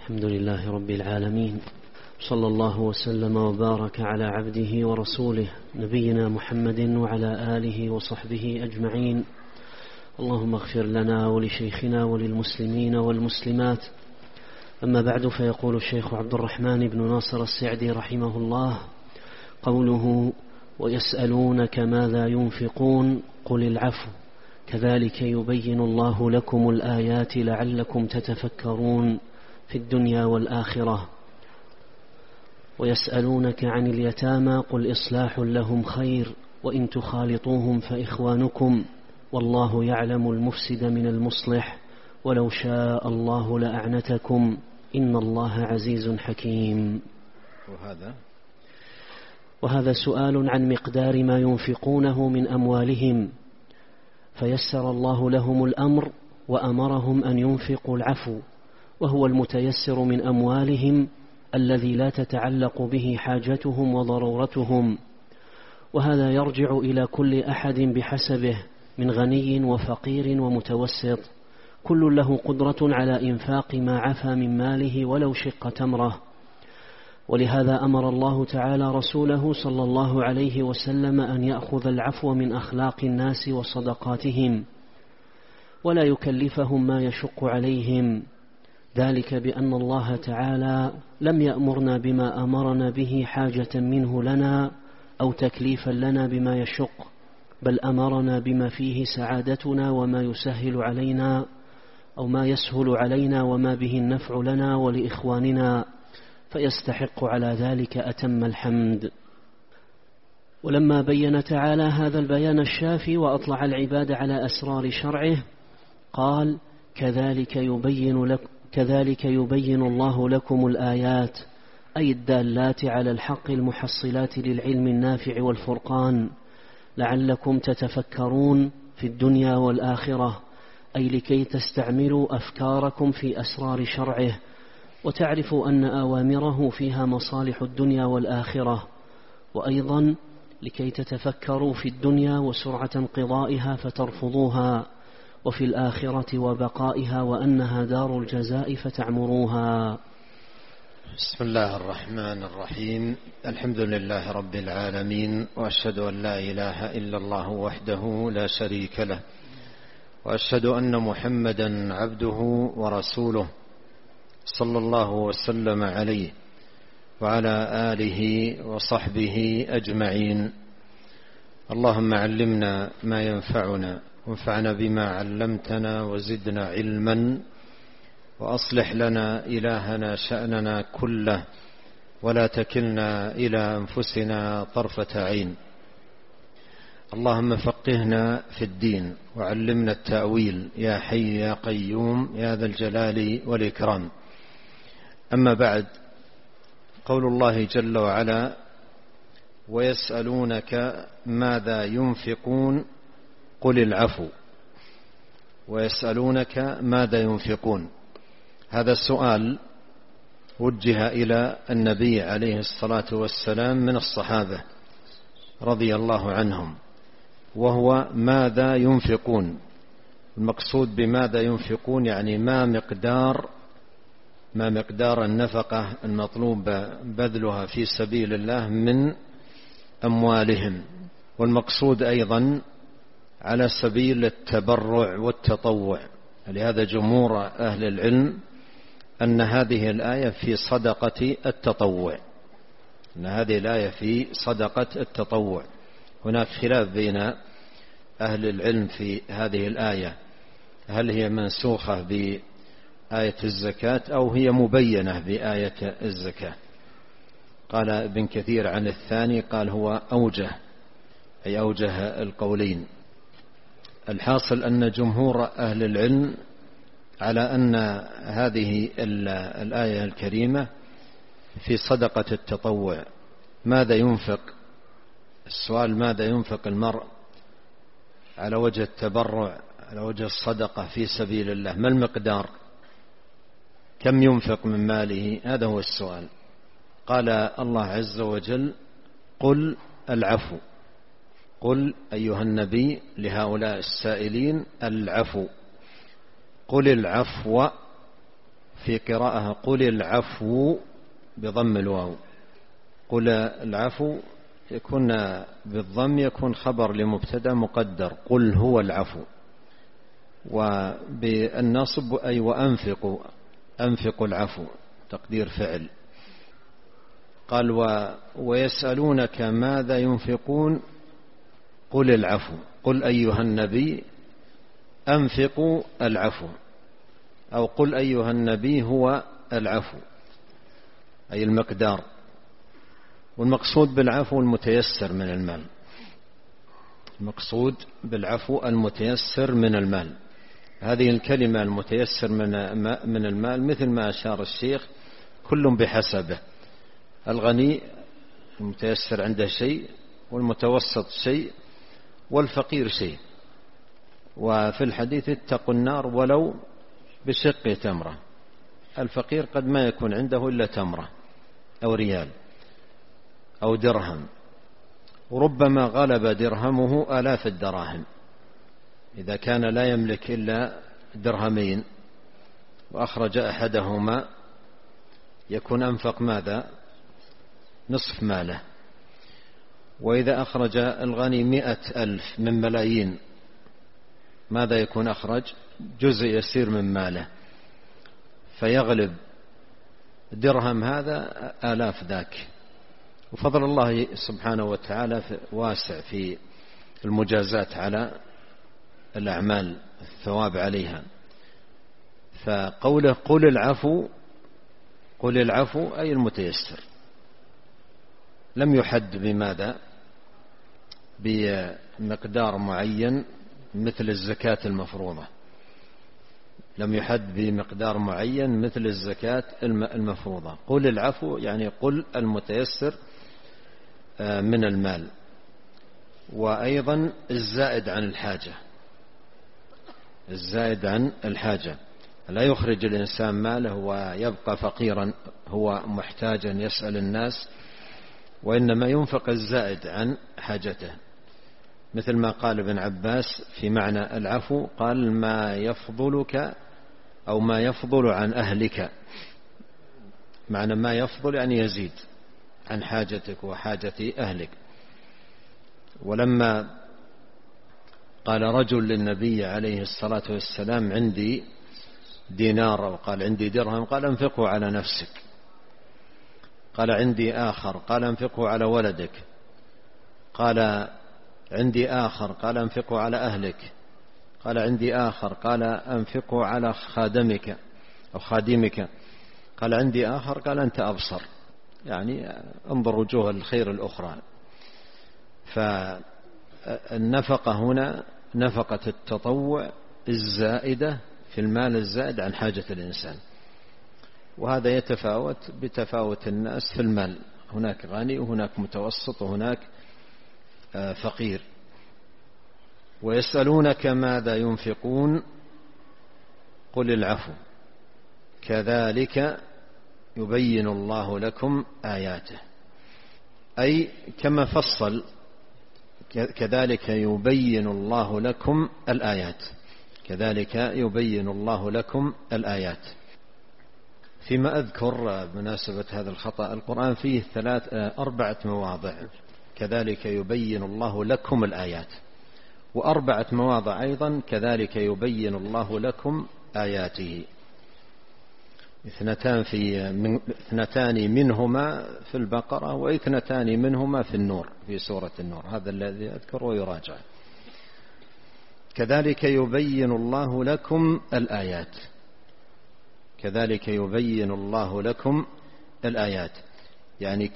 الحمد لله رب العالمين، صلى الله وسلم وبارك على عبده ورسوله نبينا محمد وعلى آله وصحبه أجمعين. اللهم اغفر لنا ولشيخنا وللمسلمين والمسلمات. أما بعد، فيقول الشيخ عبد الرحمن بن ناصر السعدي رحمه الله: قوله ويسألونك ماذا ينفقون قل العفو كذلك يبين الله لكم الآيات لعلكم تتفكرون في الدنيا والآخرة. ويسألونك عن اليتامى قل إصلاح لهم خير وإن تخالطوهم فإخوانكم والله يعلم المفسد من المصلح ولو شاء الله لأعنتكم إن الله عزيز حكيم. وهذا سؤال عن مقدار ما ينفقونه من أموالهم، فيسر الله لهم الأمر وأمرهم أن ينفقوا العفو، وهو المتيسر من أموالهم الذي لا تتعلق به حاجتهم وضرورتهم، وهذا يرجع إلى كل أحد بحسبه من غني وفقير ومتوسط، كل له قدرة على إنفاق ما عفى من ماله ولو شق تمرة. ولهذا أمر الله تعالى رسوله صلى الله عليه وسلم أن يأخذ العفو من أخلاق الناس وصدقاتهم ولا يكلفهم ما يشق عليهم، ذلك بأن الله تعالى لم يأمرنا بما أمرنا به حاجة منه لنا أو تكليفا لنا بما يشق، بل أمرنا بما فيه سعادتنا وما يسهل علينا أو ما يسهل علينا وما به النفع لنا ولإخواننا، فيستحق على ذلك أتم الحمد. ولما بين تعالى هذا البيان الشافي وأطلع العباد على أسرار شرعه قال: كذلك يبين الله لكم الآيات، أي الدالات على الحق المحصلات للعلم النافع والفرقان، لعلكم تتفكرون في الدنيا والآخرة، أي لكي تستعملوا أفكاركم في أسرار شرعه وتعرفوا أن أوامره فيها مصالح الدنيا والآخرة، وأيضا لكي تتفكروا في الدنيا وسرعة انقضائها فترفضوها، وفي الآخرة وبقائها وأنها دار الجزاء فتعمروها. بسم الله الرحمن الرحيم. الحمد لله رب العالمين، وأشهد أن لا إله إلا الله وحده لا شريك له، وأشهد أن محمدا عبده ورسوله صلى الله وسلم عليه وعلى آله وصحبه أجمعين. اللهم علمنا ما ينفعنا وانفعنا بما علمتنا وزدنا علما، وأصلح لنا إلهنا شأننا كله ولا تكلنا إلى أنفسنا طرفة عين. اللهم فقهنا في الدين وعلمنا التأويل يا حي يا قيوم يا ذا الجلال والإكرام. أما بعد، قول الله جل وعلا: ويسألونك ماذا ينفقون قل العفو. ويسألونك ماذا ينفقون، هذا السؤال وجه إلى النبي عليه الصلاة والسلام من الصحابة رضي الله عنهم، وهو ماذا ينفقون. المقصود بماذا ينفقون يعني ما مقدار النفقة المطلوب بذلها في سبيل الله من أموالهم، والمقصود أيضا على سبيل التبرع والتطوع. لهذا جمهور أهل العلم أن هذه الآية في صدقة التطوع، أن هذه الآية في صدقة التطوع. هناك خلاف بين أهل العلم في هذه الآية، هل هي منسوخة بآية الزكاة أو هي مبينة بآية الزكاة. قال ابن كثير عن الثاني، قال هو أوجه، أي أوجه القولين. الحاصل أن جمهور أهل العلم على أن هذه الآية الكريمة في صدقة التطوع. ماذا ينفق؟ السؤال: ماذا ينفق المرء على وجه التبرع، على وجه الصدقة في سبيل الله؟ ما المقدار؟ كم ينفق من ماله؟ هذا هو السؤال. قال الله عز وجل: قل العفو. قل أيها النبي لهؤلاء السائلين العفو، قل العفو في قراءة قل العفو بضم الواو. قل العفو يكون بالضم، يكون خبر لمبتدأ مقدر قل هو العفو، وبالنصب أي وأنفقوا، أنفقوا العفو تقدير فعل. قال ويسألونك ماذا ينفقون قل العفو، قل أيها النبي أنفقوا العفو، أو قل أيها النبي هو العفو أي المقدار. والمقصود بالعفو المتيسر من المال، المقصود بالعفو المتيسر من المال. هذه الكلمة المتيسر من المال مثل ما أشار الشيخ كل بحسبه، الغني المتيسر عنده شيء، والمتوسط شيء، والفقير شيء. وفي الحديث اتقوا النار ولو بشق تمرة، الفقير قد ما يكون عنده إلا تمرة أو ريال أو درهم، وربما غلب درهمه آلاف الدراهم. إذا كان لا يملك إلا درهمين وأخرج أحدهما يكون أنفق ماذا؟ نصف ماله. وإذا أخرج الغني 100,000 من ملايين ماذا يكون أخرج؟ جزء يسير من ماله، فيغلب درهم هذا آلاف ذاك. وفضل الله سبحانه وتعالى واسع في المجازات على الأعمال، الثواب عليها. فقوله قل العفو، قل العفو أي المتيسر، لم يحد بماذا؟ بمقدار معين مثل الزكاة المفروضة، لم يحد بمقدار معين مثل الزكاة المفروضة. قل العفو يعني قل المتيسر من المال. وأيضا الزائد عن الحاجة، الزائد عن الحاجة، لا يخرج الإنسان ماله ويبقى فقيرا هو محتاجا يسأل الناس، وإنما ينفق الزائد عن حاجته، مثل ما قال ابن عباس في معنى العفو، قال ما يفضلك أو ما يفضل عن أهلك. معنى ما يفضل يعني يزيد عن حاجتك وحاجة أهلك. ولما قال رجل للنبي عليه الصلاة والسلام عندي دينار، أو قال عندي درهم، قال انفقه على نفسك. قال عندي آخر، قال انفقه على ولدك. قال عندي آخر، قال انفقه على أهلك. قال عندي آخر، قال أنفقه على خادمك أو خادمك. قال عندي آخر، قال أنت أبصر، يعني انظر وجوه الخير الأخرى. فالنفقة هنا نفقة التطوع الزائدة في المال الزائد عن حاجة الإنسان، وهذا يتفاوت بتفاوت الناس في المال، هناك غني وهناك متوسط وهناك فقير. ويسألونك ماذا ينفقون قل العفو كذلك يبين الله لكم آياته، أي كما فصل كذلك يبين الله لكم الآيات، كذلك يبين الله لكم الآيات. فيما أذكر بمناسبة هذا الخطأ، القرآن فيه 4 مواضع كذلك يبين الله لكم الآيات، و4 مواضع أيضا كذلك يبين الله لكم آياته، 2 منهما في البقرة و2 منهما في النور، في سورة النور. هذا الذي أذكر ويراجع. كذلك يبين الله لكم الآيات، كذلك يبين الله لكم الآيات، يعني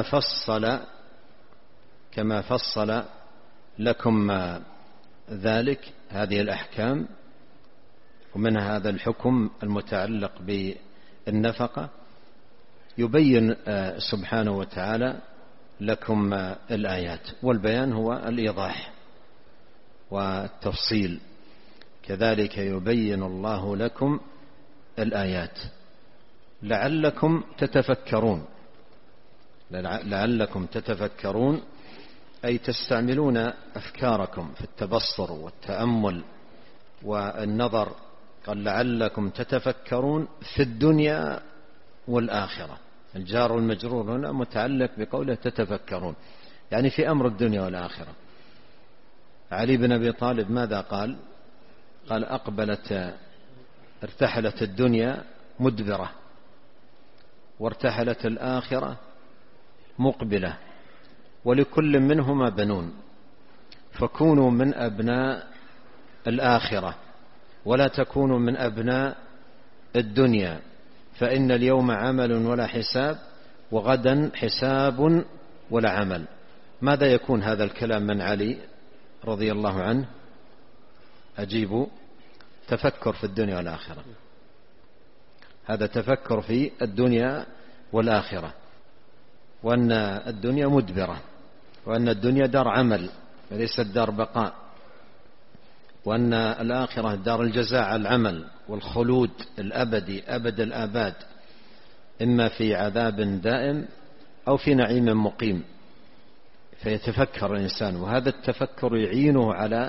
كما فصل لكم ذلك هذه الأحكام، ومن هذا الحكم المتعلق بالنفقة، يبين سبحانه وتعالى لكم الآيات. والبيان هو الإيضاح والتفصيل. كذلك يبين الله لكم الآيات لعلكم تتفكرون، لعلكم تتفكرون أي تستعملون أفكاركم في التبصر والتأمل والنظر قال لعلكم تتفكرون في الدنيا والآخرة. الجار والمجرور هنا متعلق بقوله تتفكرون، يعني في أمر الدنيا والآخرة. علي بن أبي طالب ماذا قال؟ قال ارتحلت الدنيا مدبرة وارتحلت الآخرة مقبلة ولكل منهما بنون، فكونوا من أبناء الآخرة ولا تكونوا من أبناء الدنيا، فإن اليوم عمل ولا حساب وغدا حساب ولا عمل. ماذا يكون هذا الكلام من علي رضي الله عنه؟ أجيبوا. تفكر في الدنيا والآخرة، هذا تفكر في الدنيا والآخرة، وأن الدنيا مدبرة، وأن الدنيا دار عمل وليست دار بقاء، وأن الآخرة دار الجزاء على العمل والخلود الأبدي أبد الآباد، إما في عذاب دائم أو في نعيم مقيم. فيتفكر الإنسان، وهذا التفكر يعينه على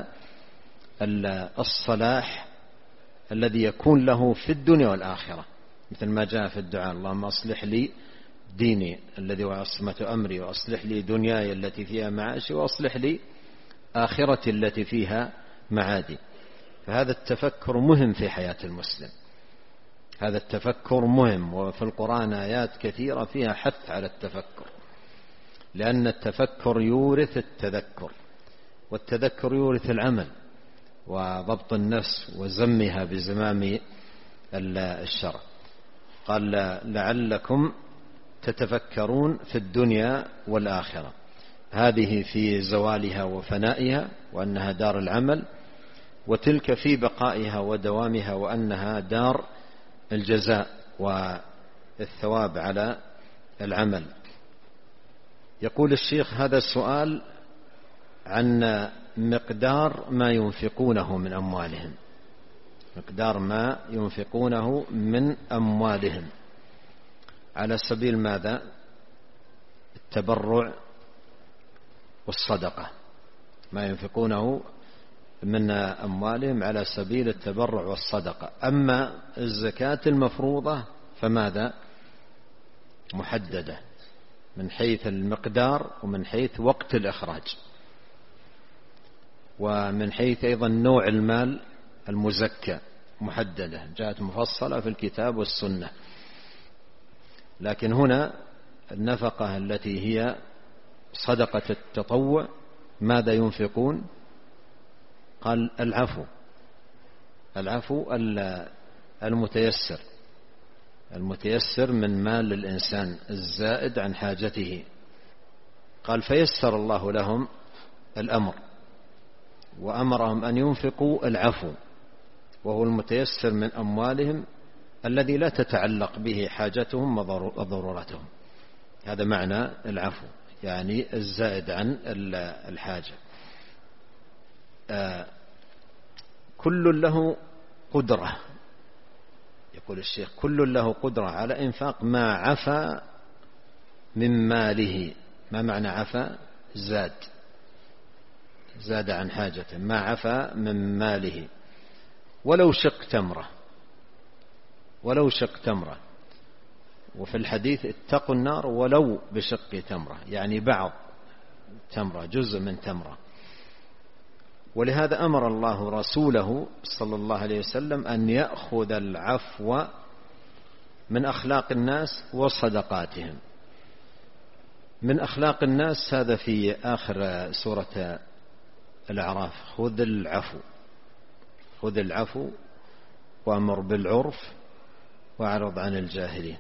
الصلاح الذي يكون له في الدنيا والآخرة، مثل ما جاء في الدعاء: اللهم أصلح لي ديني الذي هو عصمة أمري، وأصلح لي دنياي التي فيها معاشي، وأصلح لي آخرتي التي فيها معادي. فهذا التفكر مهم في حياة المسلم، هذا التفكر مهم، وفي القرآن آيات كثيرة فيها حث على التفكر، لأن التفكر يورث التذكر، والتذكر يورث العمل وضبط النفس وزمها بزمام الشرع. قال لعلكم تتفكرون في الدنيا والآخرة، هذه في زوالها وفنائها وأنها دار العمل، وتلك في بقائها ودوامها وأنها دار الجزاء والثواب على العمل. يقول الشيخ: هذا السؤال عن مقدار ما ينفقونه من أموالهم، مقدار ما ينفقونه من أموالهم على سبيل ماذا؟ التبرع والصدقة، ما ينفقونه من أموالهم على سبيل التبرع والصدقة. أما الزكاة المفروضة فماذا؟ محددة من حيث المقدار ومن حيث وقت الإخراج، ومن حيث أيضا نوع المال المزكى محددة، جاءت مفصلة في الكتاب والسنة. لكن هنا النفقة التي هي صدقة التطوع ماذا ينفقون؟ قال العفو المتيسر من مال الإنسان الزائد عن حاجته. قال: فيسر الله لهم الأمر وأمرهم أن ينفقوا العفو، وهو المتيسر من أموالهم الذي لا تتعلق به حاجتهم وضرورتهم. هذا معنى العفو، يعني الزائد عن الحاجة. كل له قدرة، يقول الشيخ: كل له قدرة على إنفاق ما عفا من ماله. ما معنى عفا؟ زاد عن حاجته، ما عفا من ماله، ولو شق تمرة. وفي الحديث: اتقوا النار ولو بشق تمرة، يعني بعض تمرة، جزء من تمرة. ولهذا أمر الله رسوله صلى الله عليه وسلم أن يأخذ العفو من أخلاق الناس وصدقاتهم. من أخلاق الناس هذا في آخر سورة الأعراف: خذ العفو وأمر بالعرف وأعرض عن الجاهلين.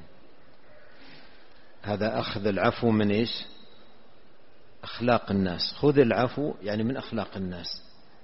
هذا أخذ العفو من إيش؟ أخلاق الناس. خذ العفو يعني من أخلاق الناس.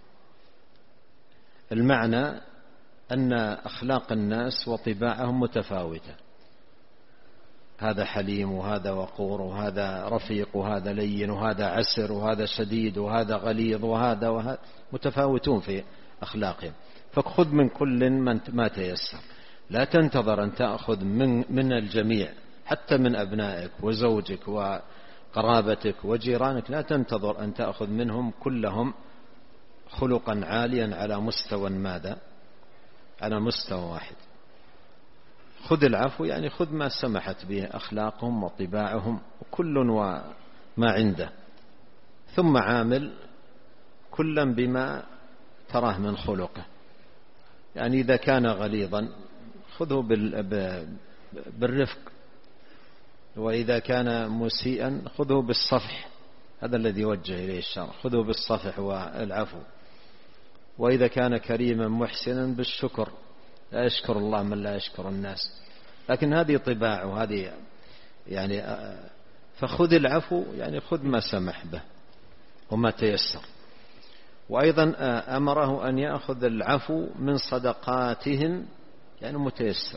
المعنى أن أخلاق الناس وطباعهم متفاوتة، هذا حليم وهذا وقور وهذا رفيق وهذا لين وهذا عسر وهذا شديد وهذا غليظ وهذا متفاوتون في أخلاقهم. فخذ من كل ما تيسر، لا تنتظر أن تأخذ من الجميع، حتى من أبنائك وزوجك وقرابتك وجيرانك، لا تنتظر أن تأخذ منهم كلهم خلقا عاليا على مستوى ماذا؟ على مستوى واحد. خذ العفو يعني خذ ما سمحت به أخلاقهم وطباعهم وكل وما عنده، ثم عامل كلا بما تراه من خلقه. يعني إذا كان غليظا خذه بالرفق، وإذا كان مسيئا خذه بالصفح، هذا الذي يوجه إليه الشرع، خذه بالصفح والعفو. وإذا كان كريما محسنا بالشكر، لا يشكر الله من لا يشكر الناس. لكن هذه طباع وهذه يعني فخذ العفو يعني خذ ما سمح به وما تيسر. وأيضا أمره أن يأخذ العفو من صدقاتهم، يعني متيسر،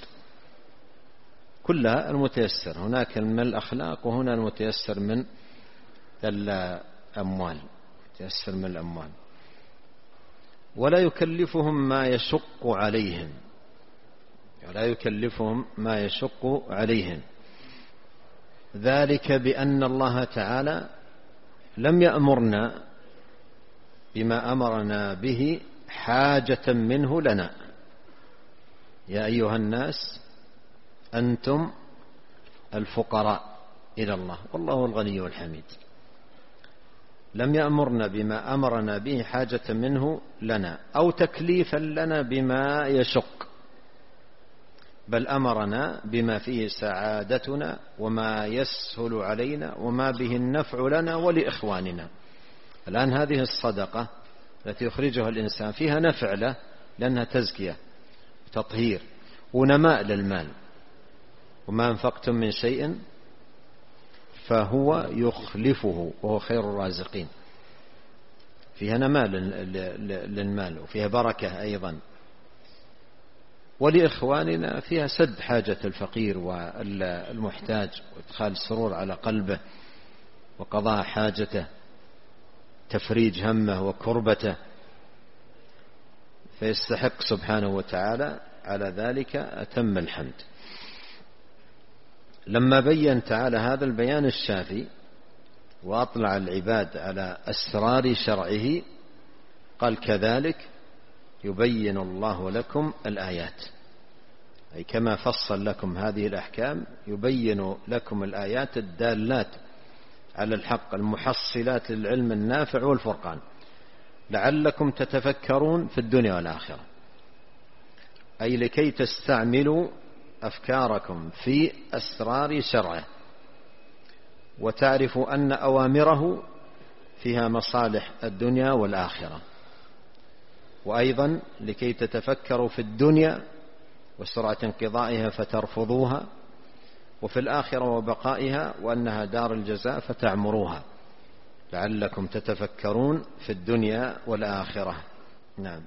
كلها المتيسر، هناك من الأخلاق وهنا المتيسر من الأموال، متيسر من الأموال. ولا يكلفهم ما يشق عليهم، ولا يكلفهم ما يشق عليهم، ذلك بأن الله تعالى لم يأمرنا بما أمرنا به حاجة منه لنا. يا أيها الناس أنتم الفقراء إلى الله والله الغني الحميد. لم يأمرنا بما أمرنا به حاجة منه لنا أو تكليفا لنا بما يشق، بل أمرنا بما فيه سعادتنا وما يسهل علينا وما به النفع لنا ولإخواننا. الآن هذه الصدقة التي يخرجها الإنسان فيها نفع له، لأنها تزكية وتطهير ونماء للمال. وما أنفقتم من شيء فهو يخلفه وهو خير الرازقين. فيها نماء للمال وفيها بركة أيضا. ولإخواننا فيها سد حاجة الفقير والمحتاج وإدخال السرور على قلبه وقضاء حاجته، تفريج همه وكربته، فيستحق سبحانه وتعالى على ذلك أتم الحمد. لما بين تعالى هذا البيان الشافي وأطلع العباد على أسرار شرعه قال كذلك يبين الله لكم الآيات، أي كما فصل لكم هذه الأحكام يبين لكم الآيات الدالات على الحق المحصلات للعلم النافع والفرقان لعلكم تتفكرون في الدنيا والآخرة، أي لكي تستعملوا أفكاركم في أسرار شرعه وتعرفوا أن أوامره فيها مصالح الدنيا والآخرة، وأيضا لكي تتفكروا في الدنيا وسرعة انقضائها فترفضوها، وفي الآخرة وبقائها وأنها دار الجزاء فتعمروها، لعلكم تتفكرون في الدنيا والآخرة. نعم.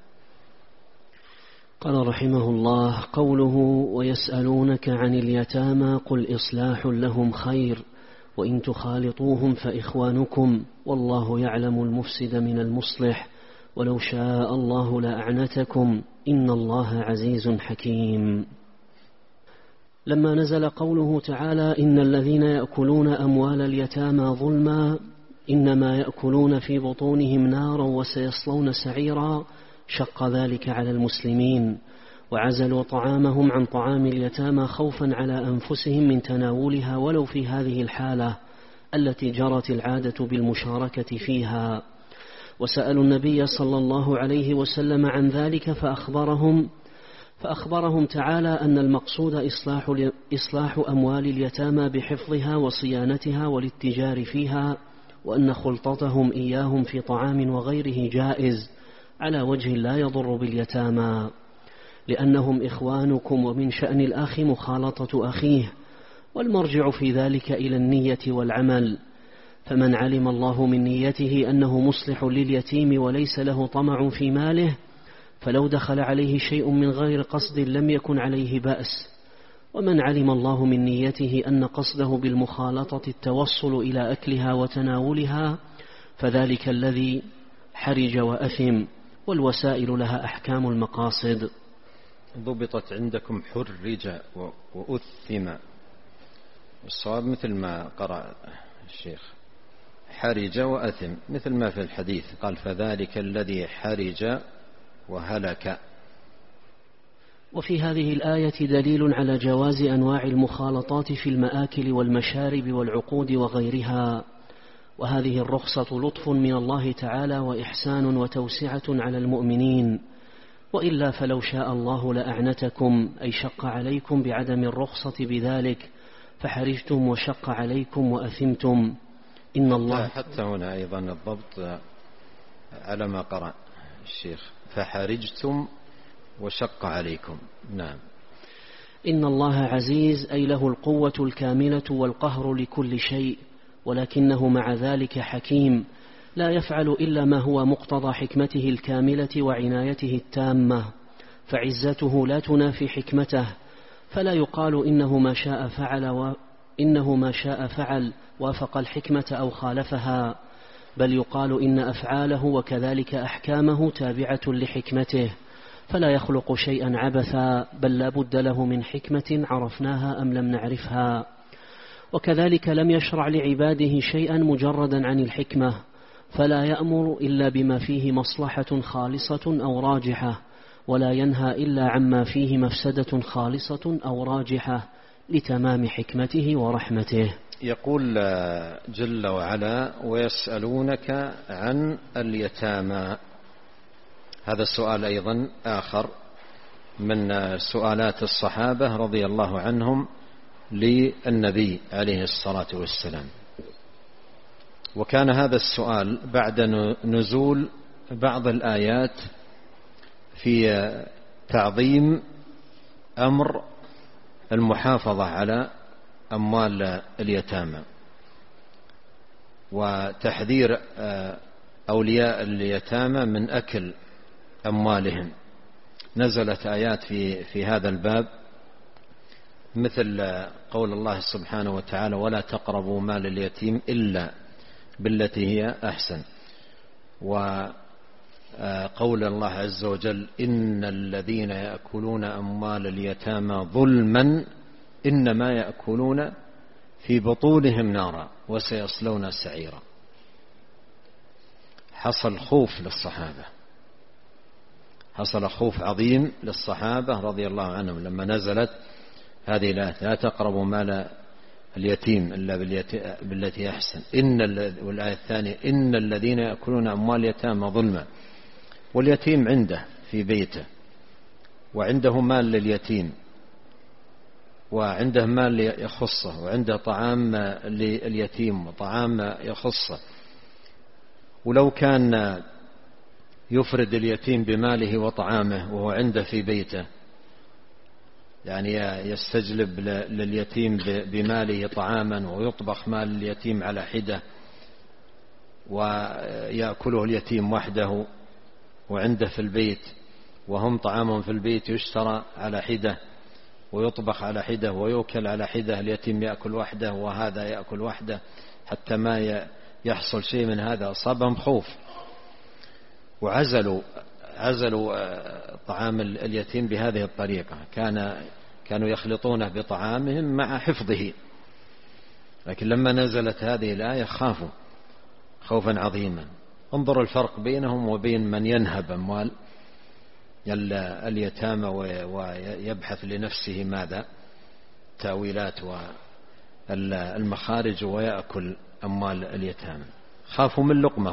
قال رحمه الله: قوله ويسألونك عن اليتامى قل إصلاح لهم خير وإن تخالطوهم فإخوانكم والله يعلم المفسد من المصلح ولو شاء الله لأعنتكم إن الله عزيز حكيم. لما نزل قوله تعالى: إن الذين يأكلون أموال اليتامى ظلما إنما يأكلون في بطونهم نارا وسيصلون سعيرا، شق ذلك على المسلمين وعزلوا طعامهم عن طعام اليتامى خوفا على أنفسهم من تناولها ولو في هذه الحالة التي جرت العادة بالمشاركة فيها. وسألوا النبي صلى الله عليه وسلم عن ذلك فأخبرهم تعالى أن المقصود إصلاح أموال اليتامى بحفظها وصيانتها والاتجار فيها، وأن خلطتهم إياهم في طعام وغيره جائز على وجه لا يضر باليتامى، لأنهم إخوانكم ومن شأن الأخ مخالطة أخيه، والمرجع في ذلك إلى النية والعمل. فمن علم الله من نيته أنه مصلح لليتيم وليس له طمع في ماله فلو دخل عليه شيء من غير قصد لم يكن عليه بأس. ومن علم الله من نيته أن قصده بالمخالطة التوصل إلى أكلها وتناولها فذلك الذي حرج وأثم، والوسائل لها أحكام المقاصد. ضبطت عندكم حرج وأثم، والصواب مثل ما قرأ الشيخ، حرج وأثم، مثل ما في الحديث قال فذلك الذي حرج وهلك. وفي هذه الآية دليل على جواز أنواع المخالطات في المآكل والمشارب والعقود وغيرها، وهذه الرخصة لطف من الله تعالى وإحسان وتوسعة على المؤمنين، وإلا فلو شاء الله لأعنتكم، أي شق عليكم بعدم الرخصة بذلك فحرجتم وشق عليكم وأثمتم. إن الله حتى هنا أيضا الضبط على ما قرأ الشيخ، فحرجتم وشق عليكم. نعم. إن الله عزيز، أي له القوة الكاملة والقهر لكل شيء، ولكنه مع ذلك حكيم، لا يفعل إلا ما هو مقتضى حكمته الكاملة وعنايته التامة، فعزته لا تنافي حكمته، فلا يقال إنه ما شاء فعل وافق الحكمة أو خالفها، بل يقال إن أفعاله وكذلك أحكامه تابعة لحكمته، فلا يخلق شيئا عبثا، بل لا بد له من حكمة عرفناها أم لم نعرفها. وكذلك لم يشرع لعباده شيئا مجردا عن الحكمة، فلا يأمر إلا بما فيه مصلحة خالصة أو راجحة، ولا ينهى إلا عما فيه مفسدة خالصة أو راجحة لتمام حكمته ورحمته. يقول جل وعلا: ويسألونك عن اليتامى. هذا السؤال أيضا آخر من سؤالات الصحابة رضي الله عنهم للنبي عليه الصلاة والسلام، وكان هذا السؤال بعد نزول بعض الآيات في تعظيم أمر المحافظة على أموال اليتامى وتحذير أولياء اليتامى من أكل أموالهم. نزلت آيات في هذا الباب، مثل قول الله سبحانه وتعالى: ولا تقربوا مال اليتيم إلا بالتي هي أحسن، وقول الله عز وجل: إن الذين يأكلون أموال اليتامى ظلما إنما يأكلون في بطونهم نارا وسيصلون سعيرا. حصل خوف للصحابة، حصل خوف عظيم للصحابة رضي الله عنهم لما نزلت هذه الآية: لا تقربوا مال اليتيم إلا بالتي أحسن، والآية الثانية: إن الذين يأكلون أموال اليتامى ظلما. واليتيم عنده في بيته، وعنده مال لليتيم، وعنده مال يخصه، وعنده طعام لليتيم وطعام يخصه. ولو كان يفرد اليتيم بماله وطعامه وهو عنده في بيته، يعني يستجلب لليتيم بماله طعاما ويطبخ مال اليتيم على حدة ويأكله اليتيم وحده وعنده في البيت، وهم طعامهم في البيت يشترى على حدة ويطبخ على حدة ويؤكل على حدة، اليتيم يأكل وحده وهذا يأكل وحده حتى ما يحصل شيء من هذا. أصابهم خوف وعزلوا طعام اليتيم بهذه الطريقة، كانوا يخلطونه بطعامهم مع حفظه. لكن لما نزلت هذه الآية خافوا خوفا عظيما. انظروا الفرق بينهم وبين من ينهب أموال اليتامى ويبحث لنفسه ماذا تأويلات والمخارج ويأكل أموال اليتامى. خافوا من لقمة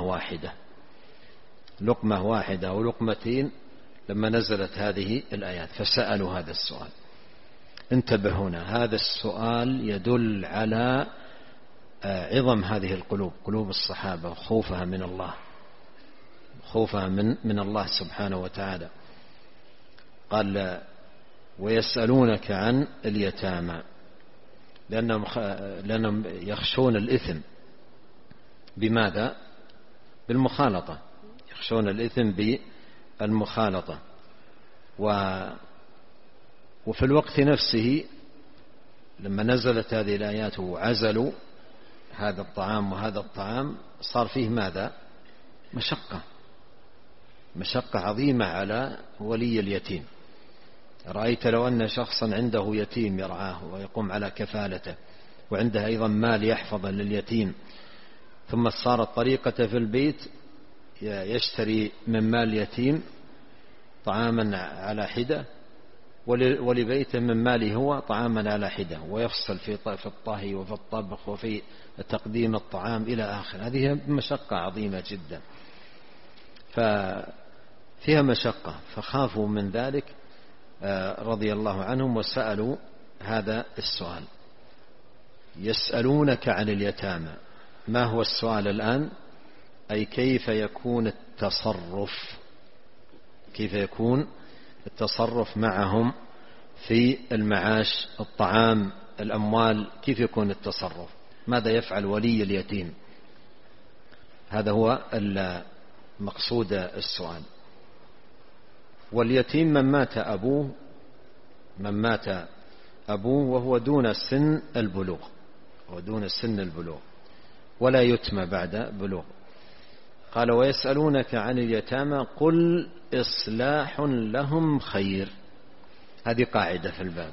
واحدة أو لقمتين لما نزلت هذه الآيات، فسألوا هذا السؤال. انتبه هنا، هذا السؤال يدل على عظم هذه القلوب، قلوب الصحابة، وخوفها من الله، خوفها من الله سبحانه وتعالى. قال: ويسألونك عن اليتامى، لأنهم يخشون الإثم. بماذا؟ بالمخالطة، يخشون الإثم بالمخالطة. وفي الوقت نفسه لما نزلت هذه الآيات وعزلوا هذا الطعام وهذا الطعام، صار فيه ماذا؟ مشقة عظيمة على ولي اليتيم. رأيت لو أن شخصا عنده يتيم يرعاه ويقوم على كفالته، وعنده أيضا مال يحفظه لليتيم، ثم صارت طريقته في البيت يشتري من مال اليتيم طعاما على حدة ولبيته من ماله هو طعاما على حدة، ويفصل في الطهي وفي الطبخ وفي تقديم الطعام إلى آخر. هذه مشقة عظيمة جدا، ففيها مشقة، فخافوا من ذلك رضي الله عنهم وسألوا هذا السؤال. يسألونك عن اليتامى. ما هو السؤال الآن؟ أي كيف يكون التصرف، كيف يكون التصرف معهم في المعاش، الطعام، الأموال، كيف يكون التصرف؟ ماذا يفعل ولي اليتيم؟ هذا هو مقصود السؤال. واليتيم من مات أبوه وهو دون سن البلوغ، ودون سن البلوغ، ولا يتم بعد بلوغ. قال ويسألونك عن اليتامى قل إصلاح لهم خير. هذه قاعدة في الباب،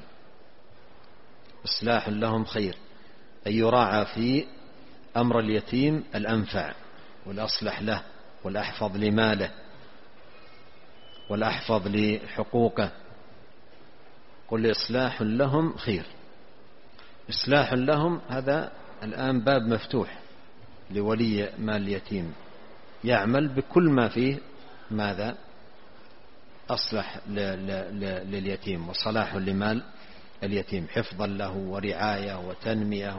إصلاح لهم خير، أي يراعى في أمر اليتيم الأنفع والأصلح له والأحفظ لماله والأحفظ لحقوقه. قل إصلاح لهم خير. إصلاح لهم هذا الآن باب مفتوح لولي مال اليتيم، يعمل بكل ما فيه ماذا؟ أصلح لليتيم وصلاح لمال اليتيم، حفظا له ورعاية وتنمية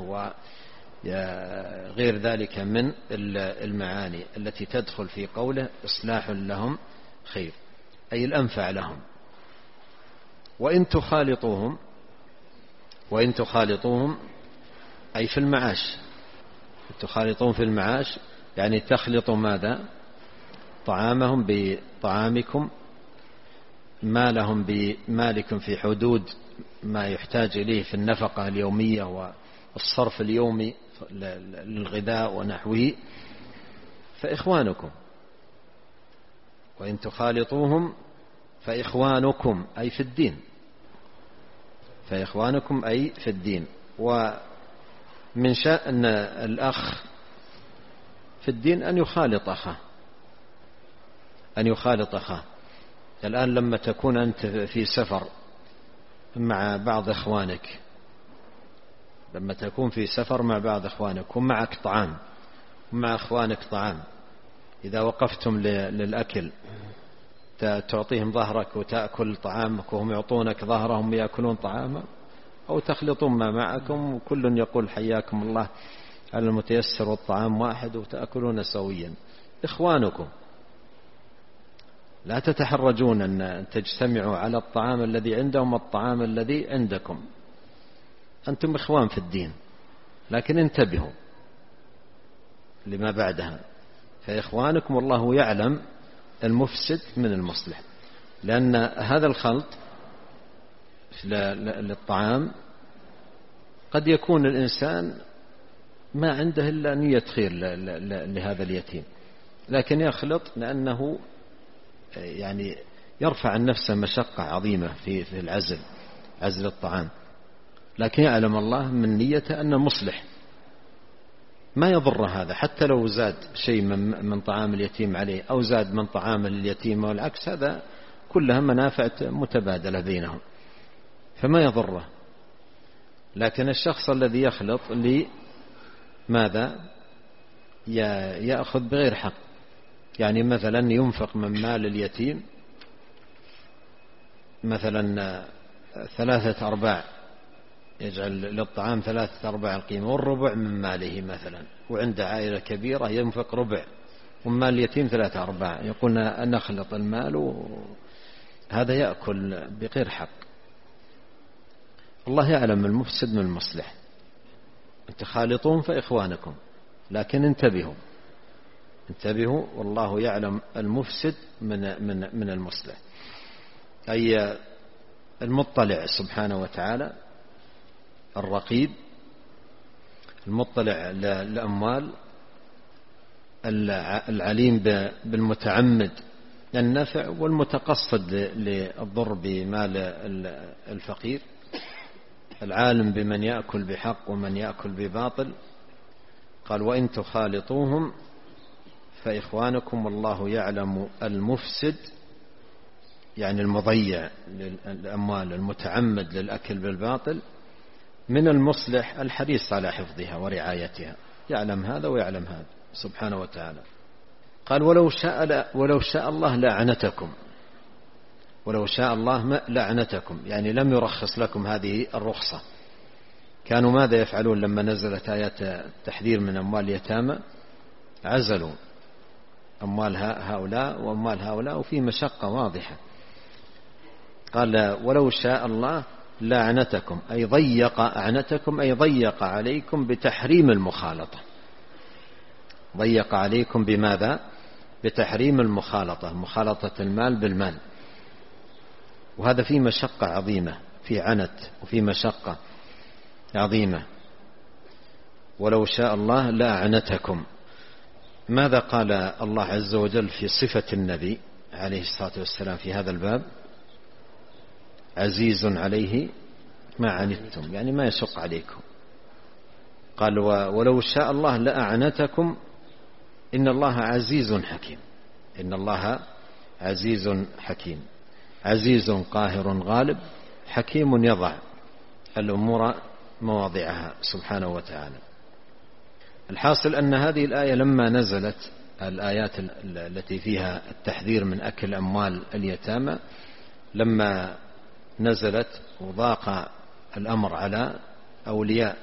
وغير ذلك من المعاني التي تدخل في قوله إصلاح لهم خير، أي الأنفع لهم. وإن تخالطوهم أي في المعاش، تخالطون في المعاش يعني تخلط ماذا؟ طعامهم بطعامكم، مالهم بمالكم في حدود ما يحتاج إليه في النفقة اليومية والصرف اليومي للغذاء ونحوه، فإخوانكم. وإن تخالطوهم فإخوانكم أي في الدين، فإخوانكم أي في الدين. ومن شأن الأخ في الدين أن يخالط أخاه. الآن لما تكون أنت في سفر مع بعض إخوانك، ومعك طعام ومع إخوانك طعام، إذا وقفتم للأكل تعطيهم ظهرك وتأكل طعامك وهم يعطونك ظهرهم يأكلون طعامك، أو تخلطون ما معكم وكل يقول حياكم الله على المتيسر والطعام واحد وتأكلون سويا. إخوانكم، لا تتحرجون أن تجتمعوا على الطعام الذي عندهم والطعام الذي عندكم، أنتم إخوان في الدين، لكن انتبهوا لما بعدها، فإخوانكم والله يعلم المفسد من المصلح. لأن هذا الخلط للطعام قد يكون الإنسان ما عنده إلا نية خير لهذا اليتيم، لكن يخلط لأنه يعني يرفع عن نفسه مشقة عظيمة في عزل الطعام، لكن يعلم الله من نيته أنه مصلح، ما يضر هذا حتى لو زاد شيء من طعام اليتيم عليه أو زاد من طعام اليتيم والعكس، هذا كلها منافع متبادلة بينهم فما يضره. لكن الشخص الذي يخلط لماذا؟ يأخذ بغير حق، يعني مثلا ينفق من مال اليتيم مثلا 3/4، يجعل للطعام 3/4 القيمة، والربع من ماله مثلا، وعند عائلة كبيرة ينفق ربع ومن مال اليتيم 3/4، يقول نخلط المال، هذا يأكل بغير حق. الله يعلم المفسد من المصلح. تخالطون فإخوانكم، لكن انتبهوا والله يعلم المفسد من المصلح. أي المطلع سبحانه وتعالى، الرقيب، المطلع للأموال، العليم بالمتعمد النفع والمتقصد للضر بمال الفقير، العالم بمن يأكل بحق ومن يأكل بباطل. قال وإن تخالطوهم فإخوانكم والله يعلم المفسد يعني المضيع للأموال المتعمد للأكل بالباطل من المصلح الحريص على حفظها ورعايتها، يعلم هذا ويعلم هذا سبحانه وتعالى. قال ولو شاء الله لعنتكم، ولو شاء الله لعنتكم، يعني لم يرخص لكم هذه الرخصة. كانوا ماذا يفعلون لما نزلت آيات التحذير من أموال اليتامى؟ عزلوا أموال هؤلاء وأموال هؤلاء، وفي مشقة واضحة. قال ولو شاء الله لعنتكم، أي ضيق أعنتكم، أي ضيق عليكم بتحريم المخالطة. ضيق عليكم بماذا؟ بتحريم المخالطة، مخالطة المال بالمال. وهذا فيه مشقة عظيمة، في عنت وفي مشقة عظيمة. ولو شاء الله لأعنتكم. ماذا قال الله عز وجل في صفة النبي عليه الصلاة والسلام في هذا الباب؟ عزيز عليه ما عنتم، يعني ما يشق عليكم. قال ولو شاء الله لأعنتكم إن الله عزيز حكيم. إن الله عزيز حكيم. عزيز قاهر غالب، حكيم يضع الأمور مواضعها سبحانه وتعالى. الحاصل أن هذه الآية لما نزلت، الآيات التي فيها التحذير من أكل أموال اليتامى، لما نزلت وضاق الأمر على أولياء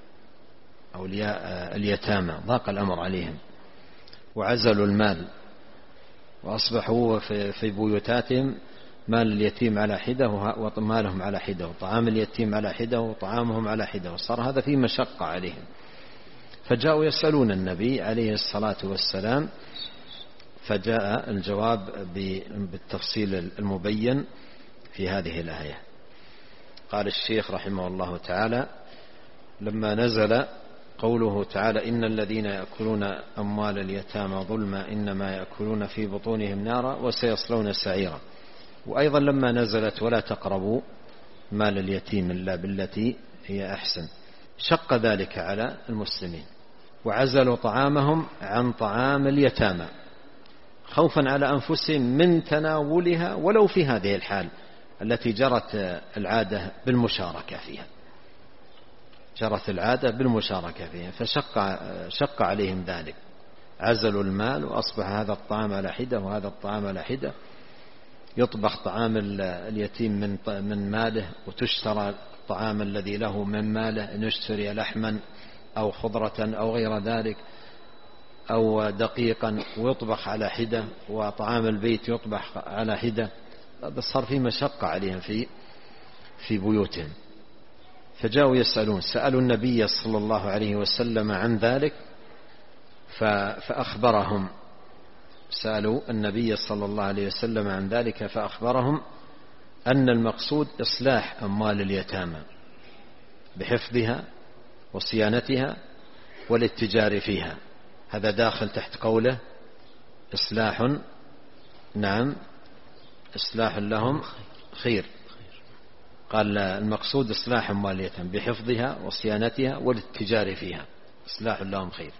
اليتامى، ضاق الأمر عليهم وعزلوا المال وأصبحوا في بيوتاتهم مال اليتيم على حدة ومالهم على حدة، وطعام اليتيم على حدة وطعامهم على حدة، وصار هذا فيه مشقة عليهم. فجاءوا يسألون النبي عليه الصلاة والسلام، فجاء الجواب بالتفصيل المبين في هذه الآية. قال الشيخ رحمه الله تعالى: لما نزل قوله تعالى: إن الذين يأكلون أموال اليتامى ظلما إنما يأكلون في بطونهم نارا وسيصلون سعيرا. وأيضا لما نزلت: ولا تقربوا مال اليتيم إلا بالتي هي أحسن، شق ذلك على المسلمين وعزلوا طعامهم عن طعام اليتامى خوفا على أنفسهم من تناولها ولو في هذه الحال التي جرت العادة بالمشاركة فيها، جرت العادة بالمشاركة فيها، فشق عليهم ذلك. عزلوا المال وأصبح هذا الطعام على حدة وهذا الطعام على حدة، يطبخ طعام اليتيم من ماله، وتشترى الطعام الذي له من ماله، أن يشتري لحما أو خضرة أو غير ذلك أو دقيقا ويطبخ على حدة، وطعام البيت يطبخ على حدة. هذا صار فيه مشقة عليهم في بيوتهم. فجاءوا يسألون، سألوا النبي صلى الله عليه وسلم عن ذلك فأخبرهم، سألوا النبي صلى الله عليه وسلم عن ذلك فأخبرهم أن المقصود إصلاح أموال اليتامى بحفظها وصيانتها والاتجار فيها. هذا داخل تحت قوله إصلاح، نعم، إصلاح لهم خير. قال المقصود إصلاح أموال اليتامى بحفظها وصيانتها والاتجار فيها، إصلاح لهم خير.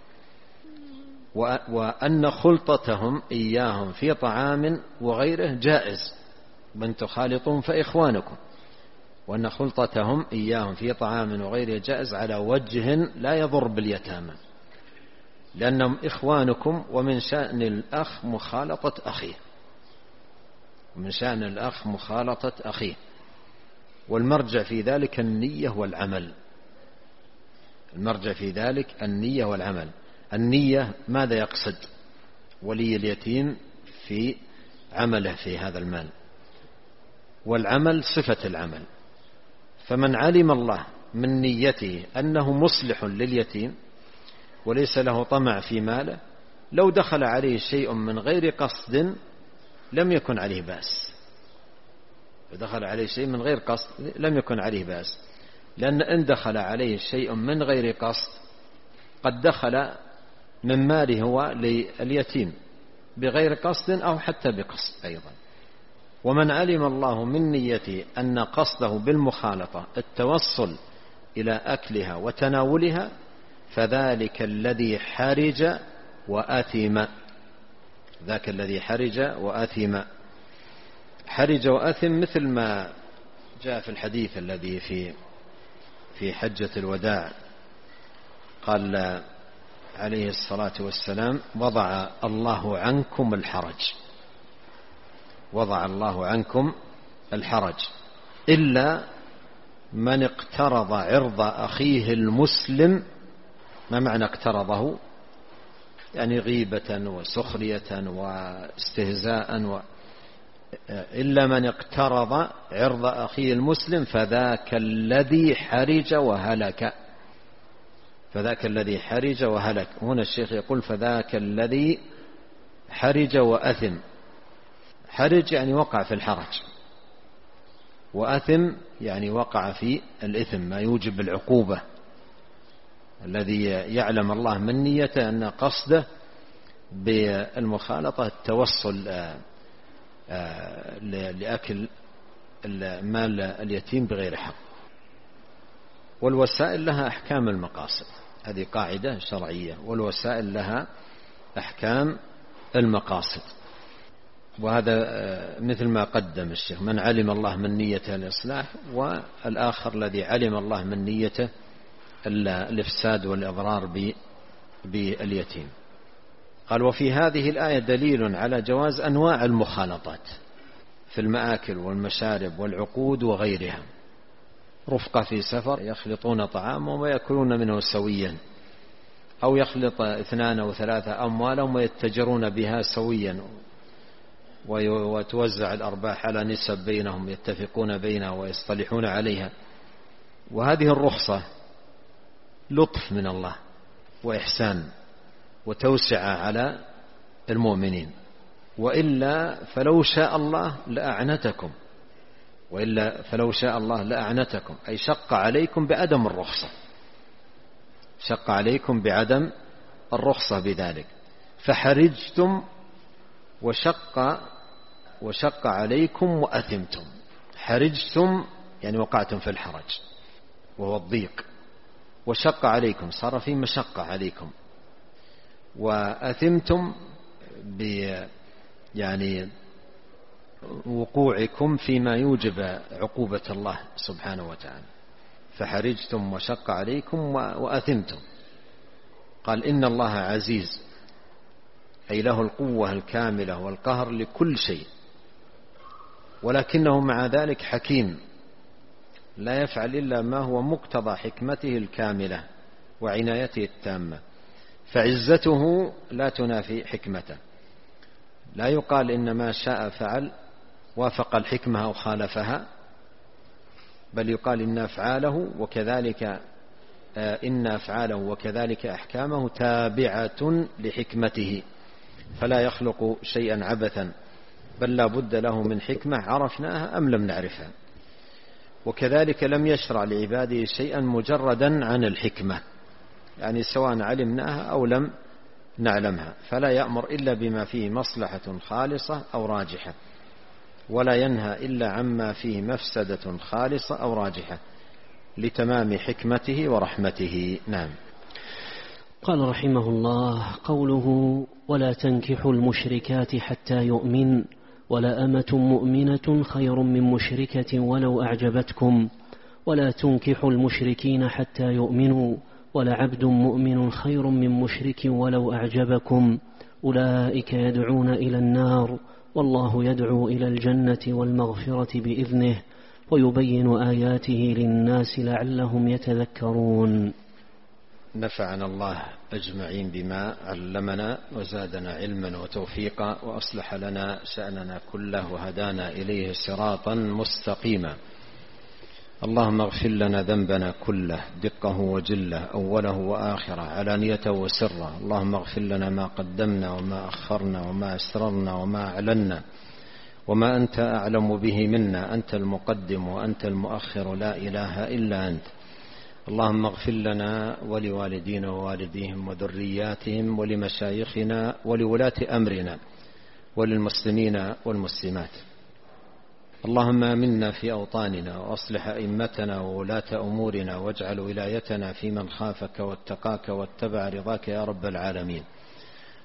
وأن خلطتهم إياهم في طعام وغيره جائز، من تخالطون فإخوانكم. وأن خلطتهم إياهم في طعام وغيره جائز على وجه لا يضر باليتامى، لأنهم إخوانكم، ومن شأن الأخ مخالطة أخيه، ومن شأن الأخ مخالطة أخيه. والمرجع في ذلك النية والعمل، المرجع في ذلك النية والعمل. النية ماذا يقصد ولي اليتيم في عمله في هذا المال، والعمل صفة العمل. فمن علم الله من نيته أنه مصلح لليتيم وليس له طمع في ماله، لو دخل عليه شيء من غير قصد لم يكن عليه بأس. دخل عليه شيء من غير قصد لم يكن عليه بأس، لأن إن دخل عليه شيء من غير قصد قد دخل من ماله هو لليتيم بغير قصد أو حتى بقصد أيضا. ومن علم الله من نيته أن قصده بالمخالطة التوصل إلى أكلها وتناولها، فذلك الذي حرج وآثم، ذاك الذي حرج وآثم. حرج وأثم مثل ما جاء في الحديث الذي في حجة الوداع، قال عليه الصلاة والسلام: وضع الله عنكم الحرج، وضع الله عنكم الحرج إلا من اقترض عرض أخيه المسلم. ما معنى اقترضه؟ يعني غيبة وسخرية واستهزاء إلا من اقترض عرض أخيه المسلم فذاك الذي حرج وهلك. فذاك الذي حرج وهلك. هنا الشيخ يقول: فذاك الذي حرج وأثم. حرج يعني وقع في الحرج، وأثم يعني وقع في الإثم، ما يوجب العقوبة، الذي يعلم الله من نيته أن قصده بالمخالطة التوصل لأكل مال اليتيم بغير حق. والوسائل لها أحكام المقاصد، هذه قاعدة شرعية، والوسائل لها أحكام المقاصد. وهذا مثل ما قدم الشيخ: من علم الله من نيته الإصلاح، والآخر الذي علم الله من نيته الإفساد والإضرار باليتيم. قال: وفي هذه الآية دليل على جواز أنواع المخالطات في المآكل والمشارب والعقود وغيرها. رفقة في سفر يخلطون طعامهم ويأكلون منه سويا، أو يخلط 2 أو 3 أموالهم ويتجرون بها سويا، وتوزع الأرباح على نسب بينهم، يتفقون بينها ويصطلحون عليها. وهذه الرخصة لطف من الله وإحسان وتوسعة على المؤمنين، وإلا فلو شاء الله لأعنتكم، وإلا فلو شاء الله لأعنتكم، أي شق عليكم بعدم الرخصة، شق عليكم بعدم الرخصة بذلك، فحرجتم وشق عليكم وأثمتم. حرجتم يعني وقعتم في الحرج وهو الضيق، وشق عليكم صار في مشقة عليكم، وأثمتم يعني وقوعكم فيما يوجب عقوبة الله سبحانه وتعالى. فحرجتم وشق عليكم وأثمتم. قال: إن الله عزيز، أي له القوة الكاملة والقهر لكل شيء، ولكنه مع ذلك حكيم، لا يفعل إلا ما هو مقتضى حكمته الكاملة وعنايته التامة، فعزته لا تنافي حكمته. لا يقال إن ما شاء فعل وافق الحكمة أو خالفها، بل يقال إن أفعاله وكذلك أحكامه تابعة لحكمته، فلا يخلق شيئا عبثا، بل لا بد له من حكمة عرفناها أم لم نعرفها. وكذلك لم يشرع لعباده شيئا مجردا عن الحكمة، يعني سواء علمناها أو لم نعلمها، فلا يأمر إلا بما فيه مصلحة خالصة أو راجحة، ولا ينهى إلا عما فيه مفسدة خالصة أو راجحة، لتمام حكمته ورحمته. نعم. قال رحمه الله: قوله: ولا تنكحوا المشركات حتى يؤمن، ولا أمة مؤمنة خير من مشركة ولو أعجبتكم، ولا تنكحوا المشركين حتى يؤمنوا، ولعبد مؤمن خير من مشرك ولو أعجبكم، أولئك يدعون إلى النار، والله يدعو إلى الجنة والمغفرة بإذنه، ويبين آياته للناس لعلهم يتذكرون. نفعنا الله أجمعين بما علمنا، وزادنا علما وتوفيقا، وأصلح لنا شأننا كله، وهدانا إليه صراطا مستقيما. اللهم اغفر لنا ذنبنا كله، دقه وجله، أوله وآخره، علانيته وسره. اللهم اغفر لنا ما قدمنا وما أخرنا وما أسررنا وما أعلنا وما أنت أعلم به منا، أنت المقدم وأنت المؤخر، لا إله إلا أنت. اللهم اغفر لنا ولوالدينا ووالديهم وذرياتهم ولمشايخنا ولولاة أمرنا وللمسلمين والمسلمات. اللهم آمنا في أوطاننا، وأصلح أئمتنا وولاة أمورنا، واجعل ولايتنا في من خافك واتقاك واتبع رضاك يا رب العالمين.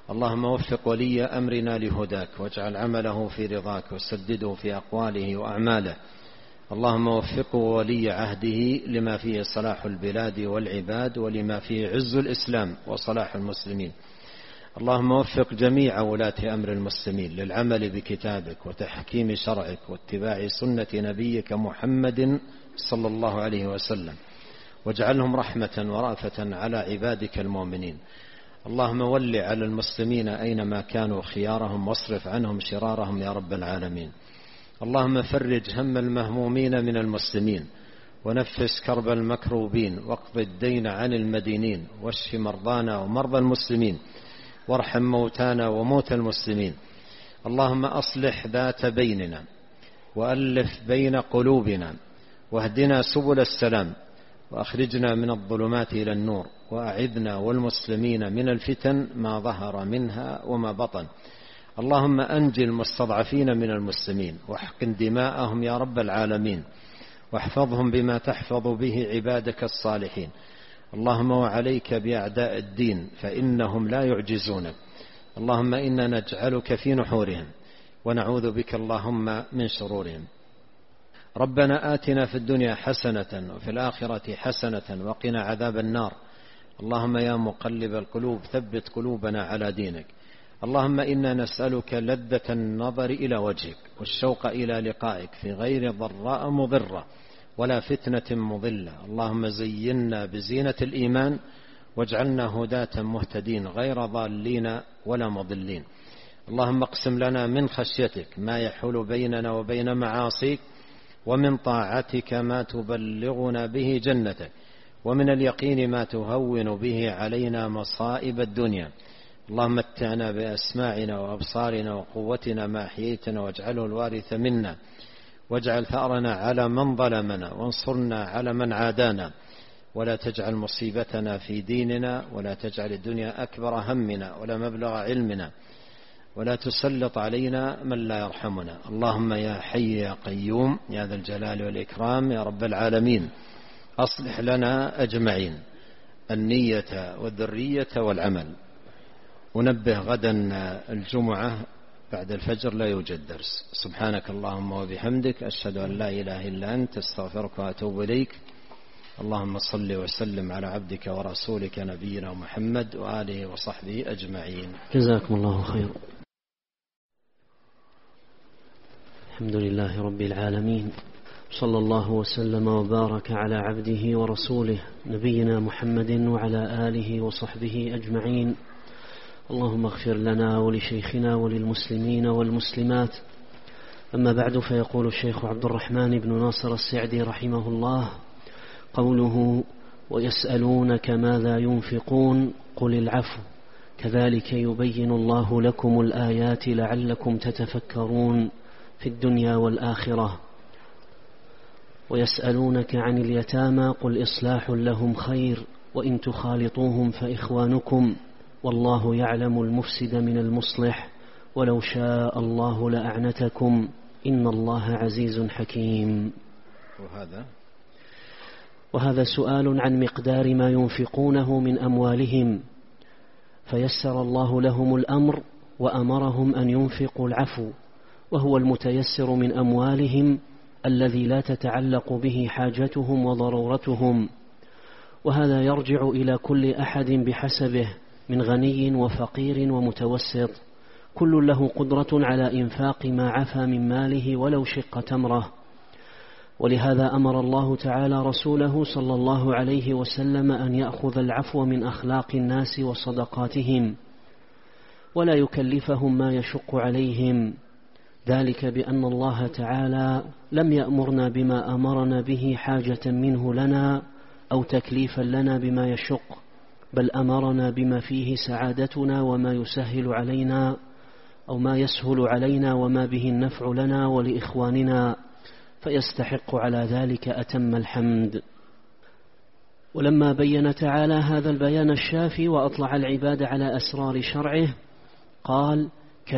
اللهم وفق ولي أمرنا لهداك، واجعل عمله في رضاك، وسدده في أقواله وأعماله. اللهم وفقه ولي عهده لما فيه صلاح البلاد والعباد، ولما فيه عز الإسلام وصلاح المسلمين. اللهم وفق جميع ولاة أمر المسلمين للعمل بكتابك وتحكيم شرعك واتباع سنة نبيك محمد صلى الله عليه وسلم، واجعلهم رحمة ورأفة على عبادك المؤمنين. اللهم ول على المسلمين أينما كانوا خيارهم، واصرف عنهم شرارهم يا رب العالمين. اللهم فرج هم المهمومين من المسلمين، ونفس كرب المكروبين، واقض الدين عن المدينين، واشف مرضانا ومرضى المسلمين، وارحم موتانا وموتى المسلمين. اللهم أصلح ذات بيننا، وألف بين قلوبنا، واهدنا سبل السلام، وأخرجنا من الظلمات إلى النور، وأعذنا والمسلمين من الفتن ما ظهر منها وما بطن. اللهم أنجي المستضعفين من المسلمين، واحقن دماءهم يا رب العالمين، واحفظهم بما تحفظ به عبادك الصالحين. اللهم وعليك بأعداء الدين فإنهم لا يعجزونك. اللهم إنا نجعلك في نحورهم، ونعوذ بك اللهم من شرورهم. ربنا آتنا في الدنيا حسنة وفي الآخرة حسنة وقنا عذاب النار. اللهم يا مقلب القلوب ثبت قلوبنا على دينك. اللهم إنا نسألك لذة النظر إلى وجهك، والشوق إلى لقائك في غير ضراء مضرة ولا فتنة مضلة. اللهم زينا بزينة الإيمان، واجعلنا هداة مهتدين غير ضالين ولا مضلين. اللهم اقسم لنا من خشيتك ما يحول بيننا وبين معاصيك، ومن طاعتك ما تبلغنا به جنتك، ومن اليقين ما تهون به علينا مصائب الدنيا. اللهم متعنا بأسماعنا وأبصارنا وقوتنا ما أحييتنا، واجعله الوارث منا، واجعل ثأرنا على من ظلمنا، وانصرنا على من عادانا، ولا تجعل مصيبتنا في ديننا، ولا تجعل الدنيا أكبر همنا ولا مبلغ علمنا، ولا تسلط علينا من لا يرحمنا. اللهم يا حي يا قيوم يا ذا الجلال والإكرام يا رب العالمين، أصلح لنا أجمعين النية والذرية والعمل. ونبه غدا الجمعة بعد الفجر لا يوجد درس. سبحانك اللهم وبحمدك، أشهد أن لا إله إلا أنت، استغفرك وأتوب إليك. اللهم صل وسلم على عبدك ورسولك نبينا محمد وآله وصحبه أجمعين. جزاكم الله خير. الحمد لله رب العالمين، صلى الله وسلم وبارك على عبده ورسوله نبينا محمد وعلى آله وصحبه أجمعين. اللهم اغفر لنا ولشيخنا وللمسلمين والمسلمات. أما بعد، فيقول الشيخ عبد الرحمن بن ناصر السعدي رحمه الله: قوله ويسألونك ماذا ينفقون قل العفو، كذلك يبين الله لكم الآيات لعلكم تتفكرون في الدنيا والآخرة. ويسألونك عن اليتامى قل إصلاح لهم خير، وإن تخالطوهم فإخوانكم، والله يعلم المفسد من المصلح، ولو شاء الله لأعنتكم، إن الله عزيز حكيم. وهذا سؤال عن مقدار ما ينفقونه من أموالهم، فيسر الله لهم الأمر وأمرهم أن ينفقوا العفو، وهو المتيسر من أموالهم الذي لا تتعلق به حاجتهم وضرورتهم. وهذا يرجع إلى كل أحد بحسبه من غني وفقير ومتوسط، كل له قدرة على إنفاق ما عفى من ماله ولو شق تمرة. ولهذا أمر الله تعالى رسوله صلى الله عليه وسلم أن يأخذ العفو من أخلاق الناس وصدقاتهم، ولا يكلفهم ما يشق عليهم، ذلك بأن الله تعالى لم يأمرنا بما أمرنا به حاجة منه لنا أو تكليفا لنا بما يشق، بل أمرنا بما فيه سعادتنا وما يسهل علينا أو ما يسهل علينا وما به النفع لنا ولإخواننا، فيستحق على ذلك أتم الحمد. ولما بين تعالى هذا البيان الشافي وأطلع العباد على أسرار شرعه، قال: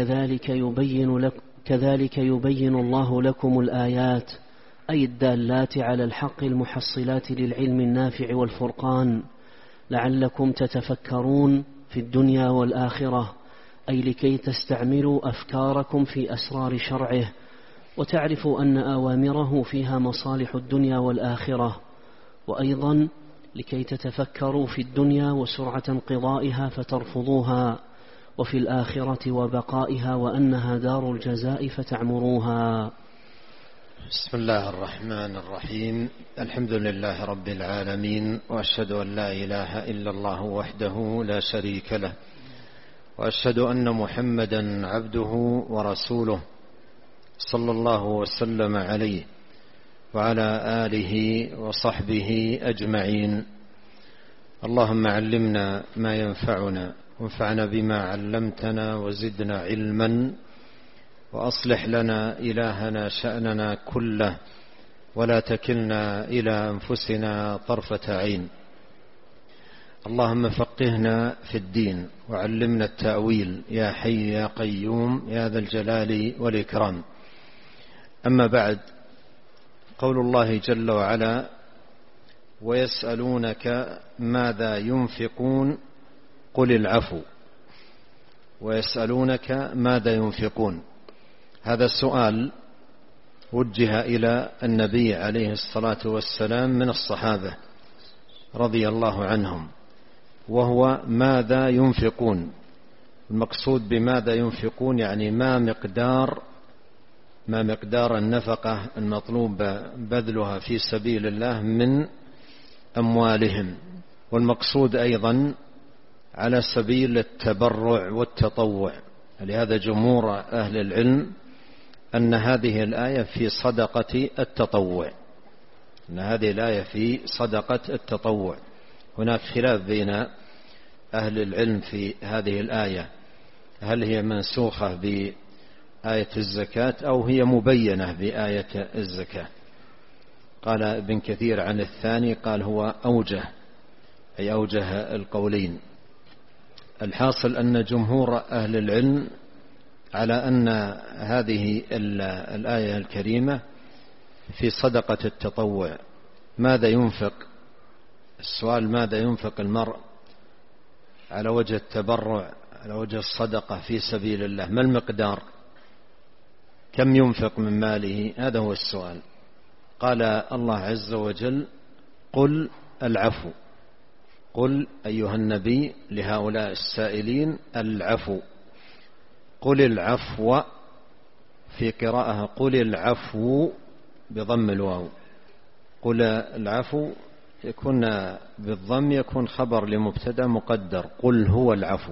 كذلك يبين الله لكم الآيات، أي الدالات على الحق المحصلات للعلم النافع والفرقان، لعلكم تتفكرون في الدنيا والآخرة، أي لكي تستعملوا أفكاركم في أسرار شرعه، وتعرفوا أن أوامره فيها مصالح الدنيا والآخرة، وأيضا لكي تتفكروا في الدنيا وسرعة انقضائها فترفضوها، وفي الآخرة وبقائها وأنها دار الجزاء فتعمروها. بسم الله الرحمن الرحيم. الحمد لله رب العالمين، وأشهد أن لا إله إلا الله وحده لا شريك له، وأشهد أن محمدا عبده ورسوله صلى الله وسلم عليه وعلى آله وصحبه أجمعين. اللهم علمنا ما ينفعنا، وانفعنا بما علمتنا، وزدنا علما، وأصلح لنا إلهنا شأننا كله، ولا تكلنا إلى أنفسنا طرفة عين. اللهم فقهنا في الدين، وعلمنا التأويل، يا حي يا قيوم يا ذا الجلال والإكرام. أما بعد، قول الله جل وعلا: ويسألونك ماذا ينفقون قل العفو. ويسألونك ماذا ينفقون، هذا السؤال وجه إلى النبي عليه الصلاة والسلام من الصحابة رضي الله عنهم، وهو ماذا ينفقون. المقصود بماذا ينفقون يعني ما مقدار النفقة المطلوب بذلها في سبيل الله من أموالهم، والمقصود أيضا على سبيل التبرع والتطوع. لهذا جمهور أهل العلم أن هذه الآية في صدقة التطوع، أن هذه الآية في صدقة التطوع. هناك خلاف بين أهل العلم في هذه الآية، هل هي منسوخة بآية الزكاة أو هي مبينة بآية الزكاة. قال ابن كثير عن الثاني، قال هو أوجه، أي أوجه القولين. الحاصل أن جمهور أهل العلم على أن هذه الآية الكريمة في صدقة التطوع. ماذا ينفق؟ السؤال: ماذا ينفق المرء على وجه التبرع، على وجه الصدقة في سبيل الله؟ ما المقدار؟ كم ينفق من ماله؟ هذا هو السؤال. قال الله عز وجل: قل العفو. قل أيها النبي لهؤلاء السائلين العفو. قل العفو، في قراءة قل العفو بضم الواو. قل العفو يكون بالضم، يكون خبر لمبتدأ مقدر، قل هو العفو.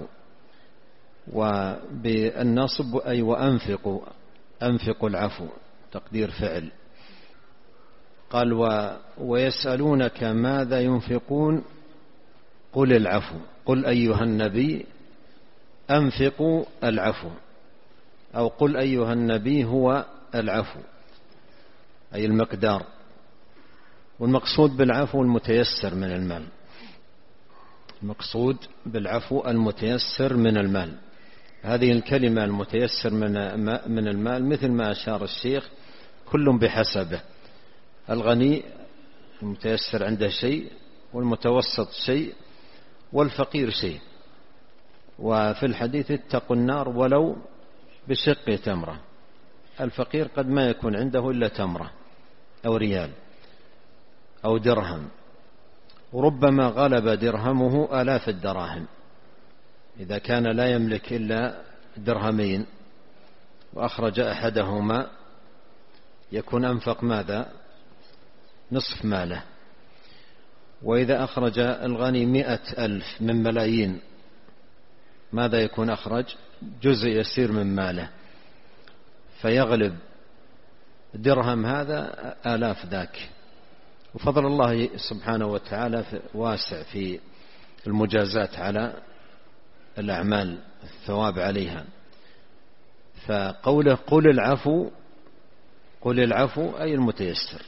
وبالنصب أي وأنفقوا، أنفقوا العفو تقدير فعل. قال ويسألونك ماذا ينفقون قل العفو. قل أيها النبي أنفقوا العفو، أو قل أيها النبي هو العفو، أي المقدار. والمقصود بالعفو المتيسر من المال، المقصود بالعفو المتيسر من المال. هذه الكلمة المتيسر من المال مثل ما أشار الشيخ، كل بحسبه. الغني المتيسر عنده شيء، والمتوسط شيء، والفقير شيء. وفي الحديث: اتقوا النار ولو بشق تمرة. الفقير قد ما يكون عنده إلا تمرة أو ريال أو درهم، وربما غلب درهمه آلاف الدراهم. إذا كان لا يملك إلا درهمين وأخرج أحدهما يكون أنفق ماذا؟ نصف ماله. وإذا أخرج الغني 100,000 من ملايين، ماذا يكون أخرج؟ جزء يسير من ماله، فيغلب درهم هذا آلاف ذاك. وفضل الله سبحانه وتعالى واسع في المجازات على الأعمال، الثواب عليها. فقوله قل العفو، قل العفو أي المتيسر،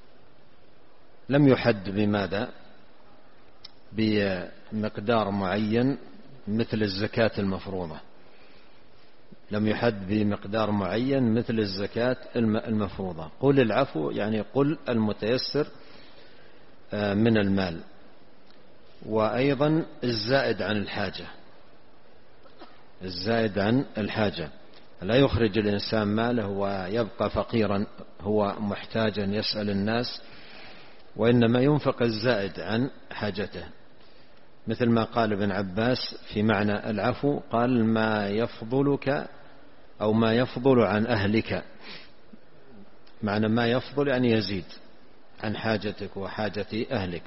لم يحد بماذا؟ بمقدار معين مثل الزكاة المفروضة، لم يحد بمقدار معين مثل الزكاة المفروضة. قل العفو يعني قل المتيسر من المال، وأيضا الزائد عن الحاجة. الزائد عن الحاجة. لا يخرج الإنسان ماله ويبقى فقيرا هو محتاجا يسأل الناس، وإنما ينفق الزائد عن حاجته، مثل ما قال ابن عباس في معنى العفو، قال ما يفضلك أو ما يفضل عن أهلك. معنى ما يفضل يعني يزيد عن حاجتك وحاجة أهلك.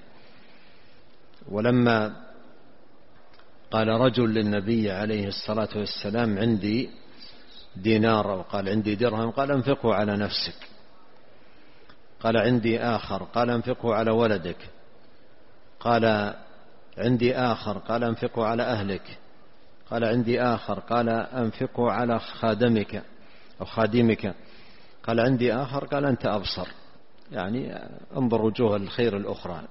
ولما قال رجل للنبي عليه الصلاة والسلام عندي دينار أو قال عندي درهم، قال انفقه على نفسك. قال عندي آخر، قال انفقه على ولدك. قال عندي آخر، قال انفقه على أهلك. قال عندي آخر، قال انفقه على خادمك أو خادمك. قال عندي آخر، قال أنت أبصر، يعني انظر وجوه الخير الأخرى.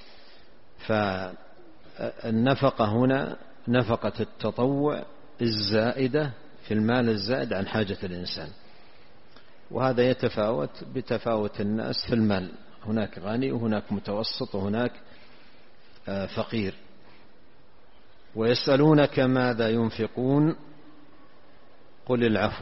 فالنفقة هنا نفقة التطوع الزائدة في المال الزائد عن حاجة الإنسان، وهذا يتفاوت بتفاوت الناس في المال، هناك غني وهناك متوسط وهناك فقير. ويسألونك ماذا ينفقون قل العفو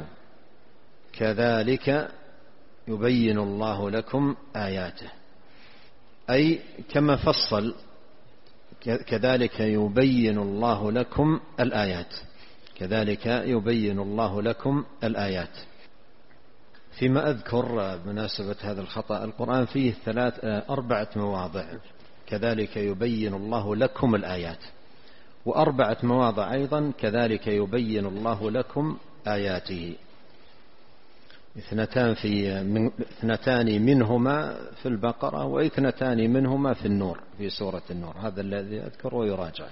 كذلك يبين الله لكم آياته، أي كما فصل كذلك يبين الله لكم الآيات، كذلك يبين الله لكم الآيات. فيما أذكر بمناسبة هذا الخطأ، القرآن فيه 4 مواضع كذلك يبين الله لكم الآيات، و4 مواضع أيضا كذلك يبين الله لكم آياته، 2 منهما في البقرة و2 منهما في النور، في سورة النور. هذا الذي أذكر ويراجع.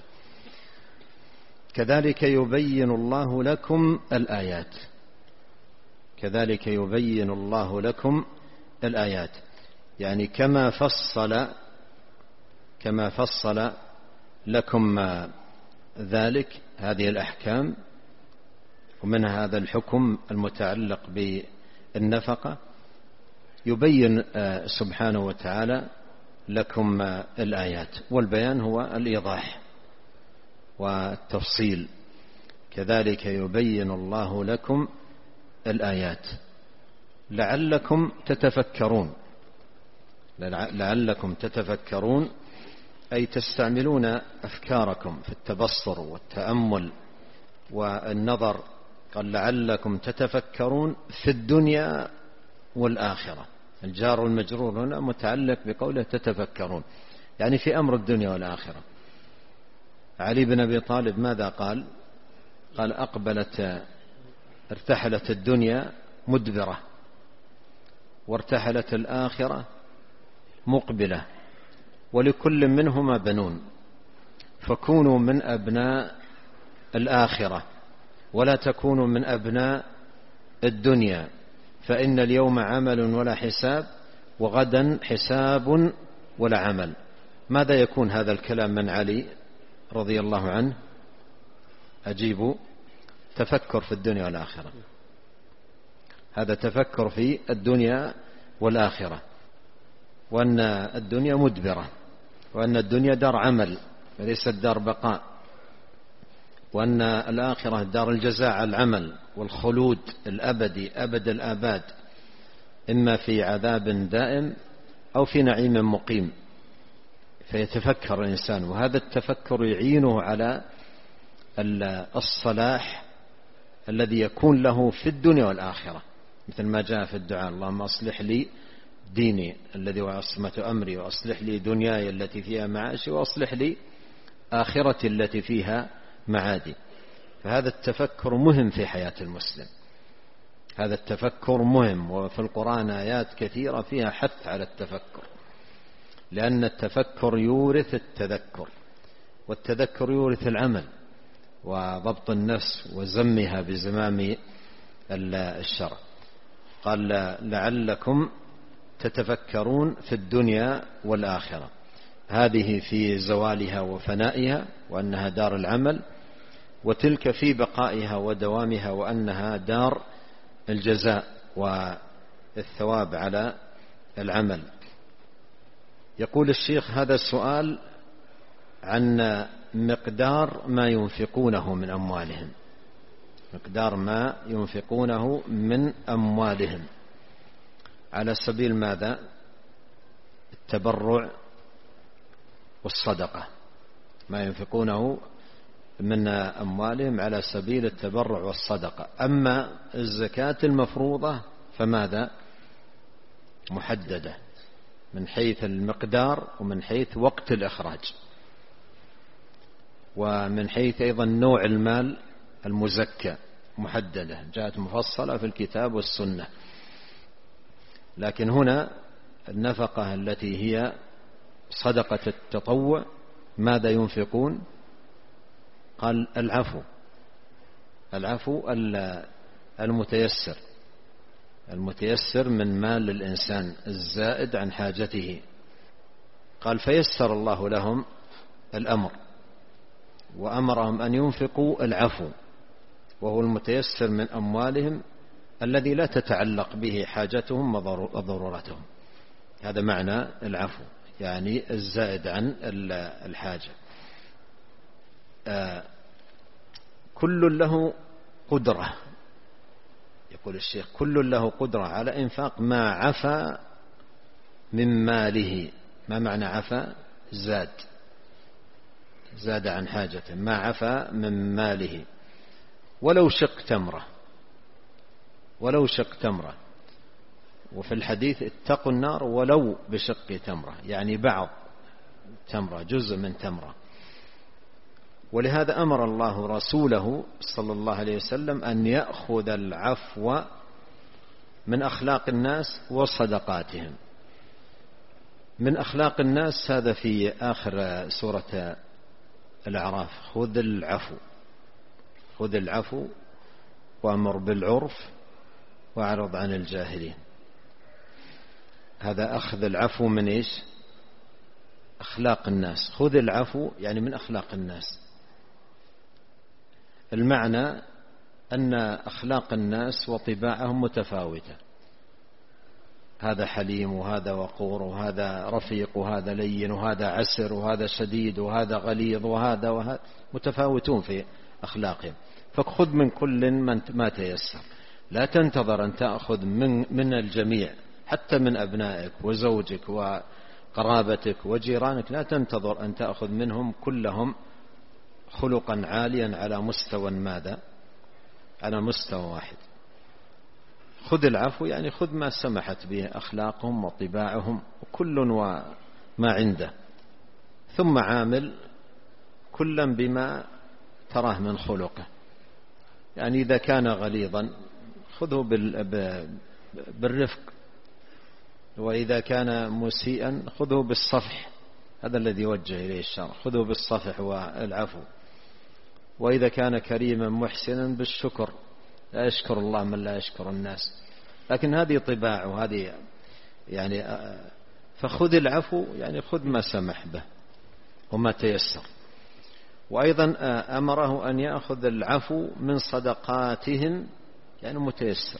كذلك يبين الله لكم الآيات، كذلك يبين الله لكم الآيات، يعني كما فصل لكم ذلك هذه الأحكام، ومنها هذا الحكم المتعلق بالنفقة، يبين سبحانه وتعالى لكم الآيات. والبيان هو الإيضاح والتفصيل. كذلك يبين الله لكم الآيات لعلكم تتفكرون، لعلكم تتفكرون أي تستعملون أفكاركم في التبصر والتأمل والنظر. قال لعلكم تتفكرون في الدنيا والآخرة. الجار والمجرور هنا متعلق بقوله تتفكرون، يعني في أمر الدنيا والآخرة. علي بن أبي طالب ماذا قال؟ قال ارتحلت الدنيا مدبرة، وارتحلت الآخرة مقبلة، ولكل منهما بنون، فكونوا من أبناء الآخرة ولا تكونوا من أبناء الدنيا، فإن اليوم عمل ولا حساب، وغدا حساب ولا عمل. ماذا يكون هذا الكلام من علي رضي الله عنه؟ أجيبوا. تفكر في الدنيا والآخرة، هذا تفكر في الدنيا والآخرة، وأن الدنيا مدبرة، وأن الدنيا دار عمل وليست دار بقاء، وأن الآخرة دار الجزاء على العمل والخلود الأبدي أبد الآباد، إما في عذاب دائم أو في نعيم مقيم. فيتفكر الإنسان، وهذا التفكر يعينه على الصلاح الذي يكون له في الدنيا والآخرة، مثل ما جاء في الدعاء: اللهم أصلح لي ديني الذي هو عصمة أمري، وأصلح لي دنياي التي فيها معاشي، وأصلح لي آخرتي التي فيها معادي. فهذا التفكر مهم في حياة المسلم، هذا التفكر مهم. وفي القرآن آيات كثيرة فيها حث على التفكر، لأن التفكر يورث التذكر، والتذكر يورث العمل وضبط النفس وزمها بزمام الشرع. قال لعلكم تتفكرون في الدنيا والآخرة، هذه في زوالها وفنائها وأنها دار العمل، وتلك في بقائها ودوامها وأنها دار الجزاء والثواب على العمل. يقول الشيخ: هذا السؤال عن مقدار ما ينفقونه من أموالهم، مقدار ما ينفقونه من أموالهم على سبيل ماذا؟ التبرع والصدقة، ما ينفقونه من أموالهم على سبيل التبرع والصدقة. أما الزكاة المفروضة فماذا؟ محددة من حيث المقدار ومن حيث وقت الإخراج ومن حيث أيضا نوع المال المزكى، محددة جاءت مفصلة في الكتاب والسنة. لكن هنا النفقة التي هي صدقة التطوع ماذا ينفقون؟ قال العفو المتيسر من مال الإنسان الزائد عن حاجته. قال فيسر الله لهم الأمر وأمرهم أن ينفقوا العفو، وهو المتيسر من أموالهم الذي لا تتعلق به حاجتهم وضرورتهم. هذا معنى العفو، يعني الزائد عن الحاجة. كل له قدرة، يقول الشيخ كل له قدرة على إنفاق ما عفا من ماله. ما معنى عفا؟ زاد عن حاجته، ما عفا من ماله ولو شق تمرة. وفي الحديث اتقوا النار ولو بشق تمرة، يعني بعض تمرة، جزء من تمرة. ولهذا أمر الله رسوله صلى الله عليه وسلم أن يأخذ العفو من أخلاق الناس وصدقاتهم. من أخلاق الناس هذا في آخر سورة الأعراف: خذ العفو وأمر بالعرف وأعرض عن الجاهلين. هذا أخذ العفو من إيش؟ أخلاق الناس. خذ العفو يعني من أخلاق الناس. المعنى أن أخلاق الناس وطباعهم متفاوتة، هذا حليم وهذا وقور وهذا رفيق وهذا لين وهذا عسر وهذا شديد وهذا غليظ وهذا متفاوتون في أخلاقهم. فخذ من كل ما تيسر، لا تنتظر أن تأخذ من الجميع، حتى من أبنائك وزوجك وقرابتك وجيرانك، لا تنتظر أن تأخذ منهم كلهم خلقا عاليا على مستوى ماذا؟ على مستوى واحد. خذ العفو يعني خذ ما سمحت به أخلاقهم وطباعهم، وكل وما عنده، ثم عامل كلا بما تراه من خلقه. يعني إذا كان غليظا خذه بالرفق، وإذا كان مسيئا خذه بالصفح، هذا الذي يوجه إليه الشرع، خذه بالصفح والعفو. وإذا كان كريما محسنا بالشكر، لا يشكر الله من لا يشكر الناس. لكن هذه طباع وهذه يعني فخذ العفو يعني خذ ما سمح به وما تيسر. وأيضا أمره أن يأخذ العفو من صدقاتهم، يعني متيسر،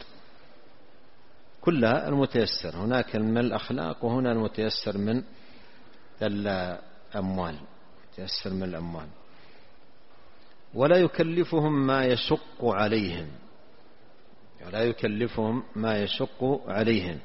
كلها المتيسر. هناك من الأخلاق وهنا المتيسر من الأموال، متيسر من الأموال. ولا يكلفهم ما يشق عليهم، ولا يكلفهم ما يشق عليهم.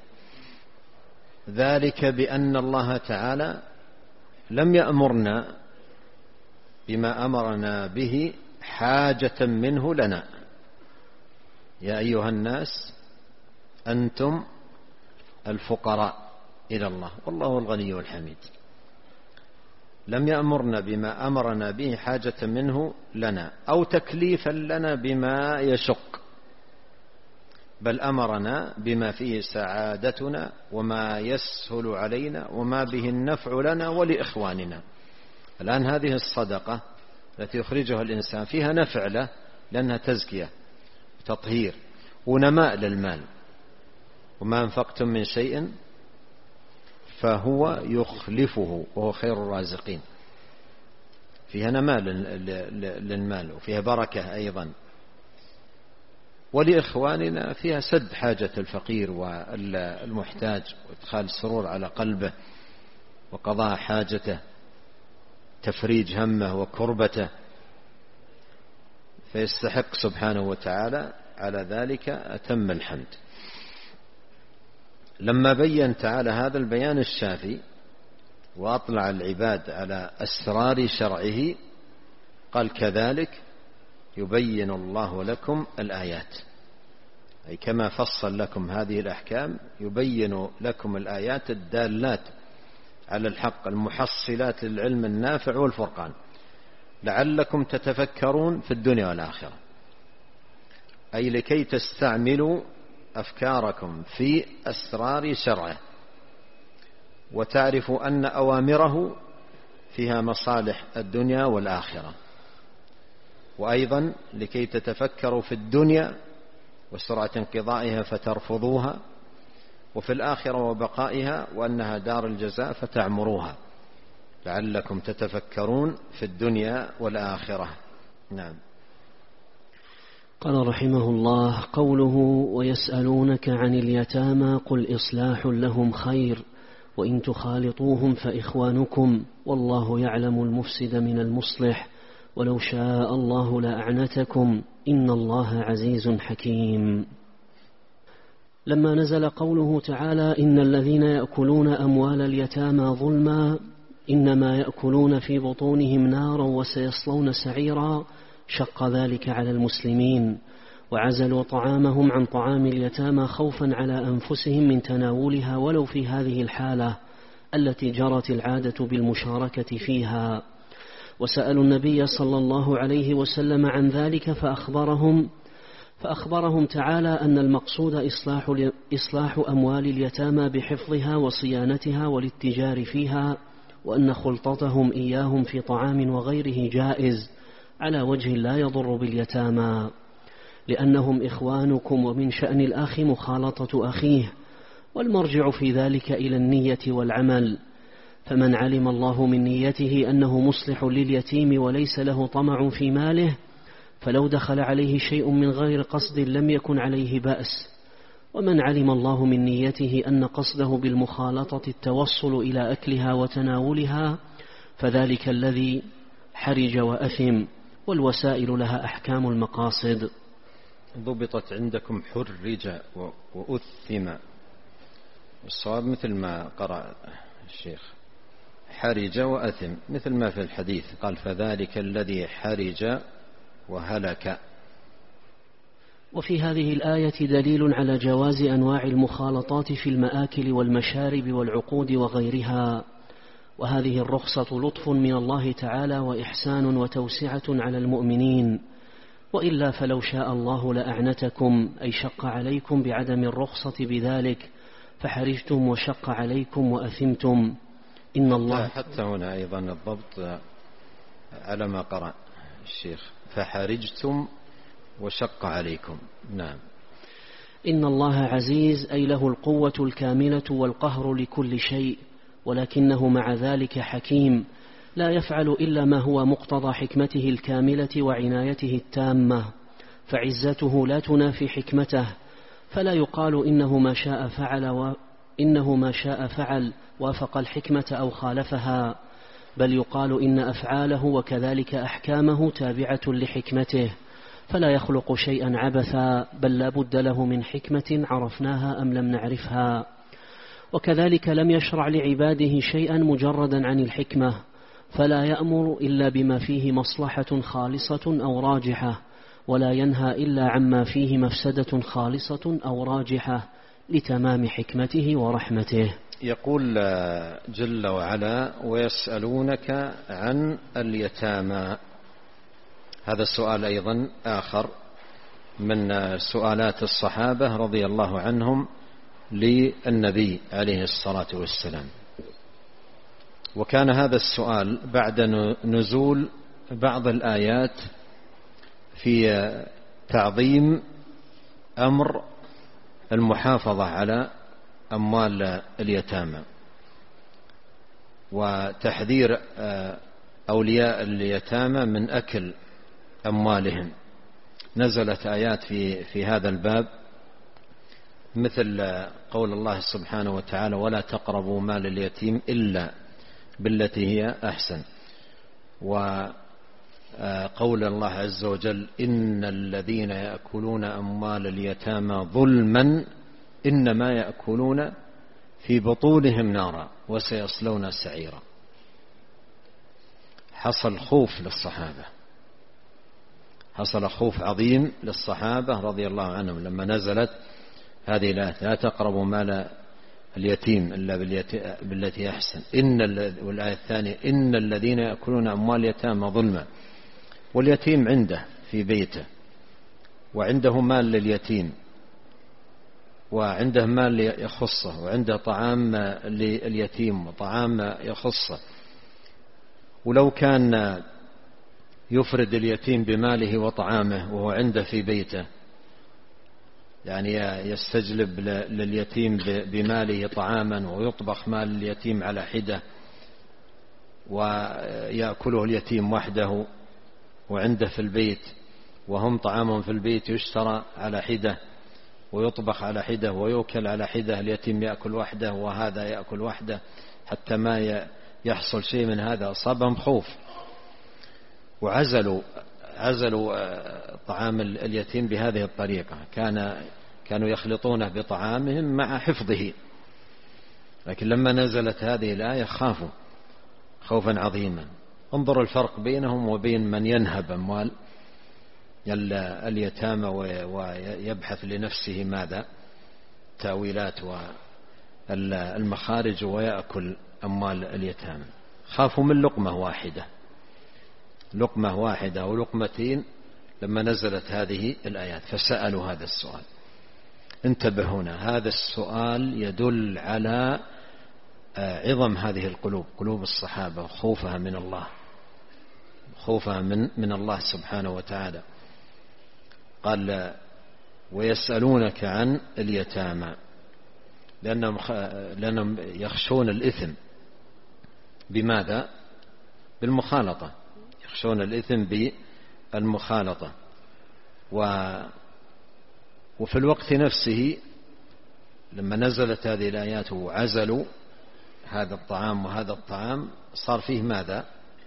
ذلك بأن الله تعالى لم يأمرنا بما أمرنا به حاجة منه لنا. يا أيها الناس أنتم الفقراء إلى الله والله الغني الحميد. لم يأمرنا بما أمرنا به حاجة منه لنا أو تكليفا لنا بما يشق، بل أمرنا بما فيه سعادتنا وما يسهل علينا وما به النفع لنا ولإخواننا. الآن هذه الصدقة التي يخرجها الإنسان فيها نفع له، لأنها تزكية تطهير ونماء للمال. وما أنفقتم من شيء فهو يخلفه وهو خير الرازقين. فيها نماء للمال وفيها بركة أيضا. ولإخواننا فيها سد حاجة الفقير والمحتاج وإدخال السرور على قلبه وقضاء حاجته، تفريج همه وكربته. فيستحق سبحانه وتعالى على ذلك أتم الحمد. لما بين تعالى هذا البيان الشافي وأطلع العباد على أسرار شرعه قال كذلك يبين الله لكم الآيات، أي كما فصل لكم هذه الأحكام يبين لكم الآيات الدالات على الحق المحصلات للعلم النافع والفرقان لعلكم تتفكرون في الدنيا والآخرة، أي لكي تستعملوا أفكاركم في أسرار شرعه وتعرفوا أن أوامره فيها مصالح الدنيا والآخرة، وأيضا لكي تتفكروا في الدنيا وسرعة انقضائها فترفضوها، وفي الآخرة وبقائها وأنها دار الجزاء فتعمروها، لعلكم تتفكرون في الدنيا والآخرة. نعم. قال رحمه الله: قوله ويسألونك عن اليتامى قل إصلاح لهم خير وإن تخالطوهم فإخوانكم والله يعلم المفسد من المصلح ولو شاء الله لأعنتكم إن الله عزيز حكيم. لما نزل قوله تعالى: إن الذين يأكلون أموال اليتامى ظلما إنما يأكلون في بطونهم نارا وسيصلون سعيرا، شق ذلك على المسلمين وعزلوا طعامهم عن طعام اليتامى خوفا على أنفسهم من تناولها ولو في هذه الحالة التي جرت العادة بالمشاركة فيها، وسألوا النبي صلى الله عليه وسلم عن ذلك فأخبرهم تعالى أن المقصود إصلاح أموال اليتامى بحفظها وصيانتها والاتجار فيها، وأن خلطتهم إياهم في طعام وغيره جائز على وجه لا يضر باليتامى، لأنهم إخوانكم ومن شأن الأخ مخالطة أخيه، والمرجع في ذلك إلى النية والعمل، فمن علم الله من نيته أنه مصلح لليتيم وليس له طمع في ماله فلو دخل عليه شيء من غير قصد لم يكن عليه بأس، ومن علم الله من نيته أن قصده بالمخالطة التوصل إلى أكلها وتناولها فذلك الذي حرج وأثم، والوسائل لها أحكام المقاصد. ضبطت عندكم حرج وأثم، الصواب مثل ما قرأ الشيخ حرج وأثم، مثل ما في الحديث قال فذلك الذي حرج وهلك. وفي هذه الآية دليل على جواز أنواع المخالطات في المآكل والمشارب والعقود وغيرها، وهذه الرخصة لطف من الله تعالى وإحسان وتوسعة على المؤمنين، وإلا فلو شاء الله لأعنتكم أي شق عليكم بعدم الرخصة بذلك فحرجتم وشق عليكم وأثمتم. إن الله حتى هنا أيضا الضبط على ما قرأ الشيخ فحرجتم وشق عليكم. نعم. إن الله عزيز أي له القوة الكاملة والقهر لكل شيء، ولكنه مع ذلك حكيم لا يفعل إلا ما هو مقتضى حكمته الكاملة وعنايته التامة، فعزته لا تنافي حكمته، فلا يقال إنه ما شاء فعل وافق الحكمة أو خالفها، بل يقال إن أفعاله وكذلك أحكامه تابعة لحكمته، فلا يخلق شيئا عبثا، بل لا بد له من حكمة عرفناها أم لم نعرفها. وكذلك لم يشرع لعباده شيئا مجردا عن الحكمة، فلا يأمر إلا بما فيه مصلحة خالصة أو راجحة، ولا ينهى إلا عما فيه مفسدة خالصة أو راجحة لتمام حكمته ورحمته. يقول جل وعلا ويسألونك عن اليتامى، هذا السؤال أيضا آخر من سؤالات الصحابة رضي الله عنهم للنبي عليه الصلاة والسلام، وكان هذا السؤال بعد نزول بعض الآيات في تعظيم أمر المحافظة على أموال اليتامى وتحذير أولياء اليتامى من أكل أموالهم. نزلت آيات في هذا الباب مثل قول الله سبحانه وتعالى ولا تقربوا مال اليتيم إلا بالتي هي أحسن، قول الله عز وجل: إن الذين يأكلون أموال اليتامى ظلما إنما يأكلون في بطونهم نارا وسيصلون سعيرا. حصل خوف للصحابة، حصل خوف عظيم للصحابة رضي الله عنهم لما نزلت هذه الآية: لا تقربوا مال اليتيم إلا بالتي أحسن. والآية الثانية: إن الذين يأكلون أموال اليتامى ظلما. واليتيم عنده في بيته وعنده مال لليتيم وعنده مال يخصه وعنده طعام لليتيم وطعام يخصه، ولو كان يفرد اليتيم بماله وطعامه وهو عنده في بيته، يعني يستجلب لليتيم بماله طعاما ويطبخ مال اليتيم على حدة ويأكله اليتيم وحده وعنده في البيت، وهم طعامهم في البيت يشترى على حدة ويطبخ على حدة ويؤكل على حدة، اليتيم يأكل وحده وهذا يأكل وحده حتى ما يحصل شيء من هذا. أصابهم خوف وعزلوا طعام اليتيم بهذه الطريقة، كانوا يخلطونه بطعامهم مع حفظه. لكن لما نزلت هذه الآية خافوا خوفا عظيما. انظروا الفرق بينهم وبين من ينهب أموال اليتامى ويبحث لنفسه ماذا تأويلات والمخارج ويأكل أموال اليتامى. خافوا من لقمة واحدة أو لقمتين لما نزلت هذه الآيات فسألوا هذا السؤال. انتبه هنا، هذا السؤال يدل على عظم هذه القلوب، قلوب الصحابة، وخوفها من الله، خوفها من الله سبحانه وتعالى. قال: ويسألونك عن اليتامى، لأنهم يخشون الإثم. بماذا؟ بالمخالطة، يخشون الإثم بالمخالطة. وفي الوقت نفسه لما نزلت هذه الآيات وعزلوا هذا الطعام وهذا الطعام، صار فيه ماذا؟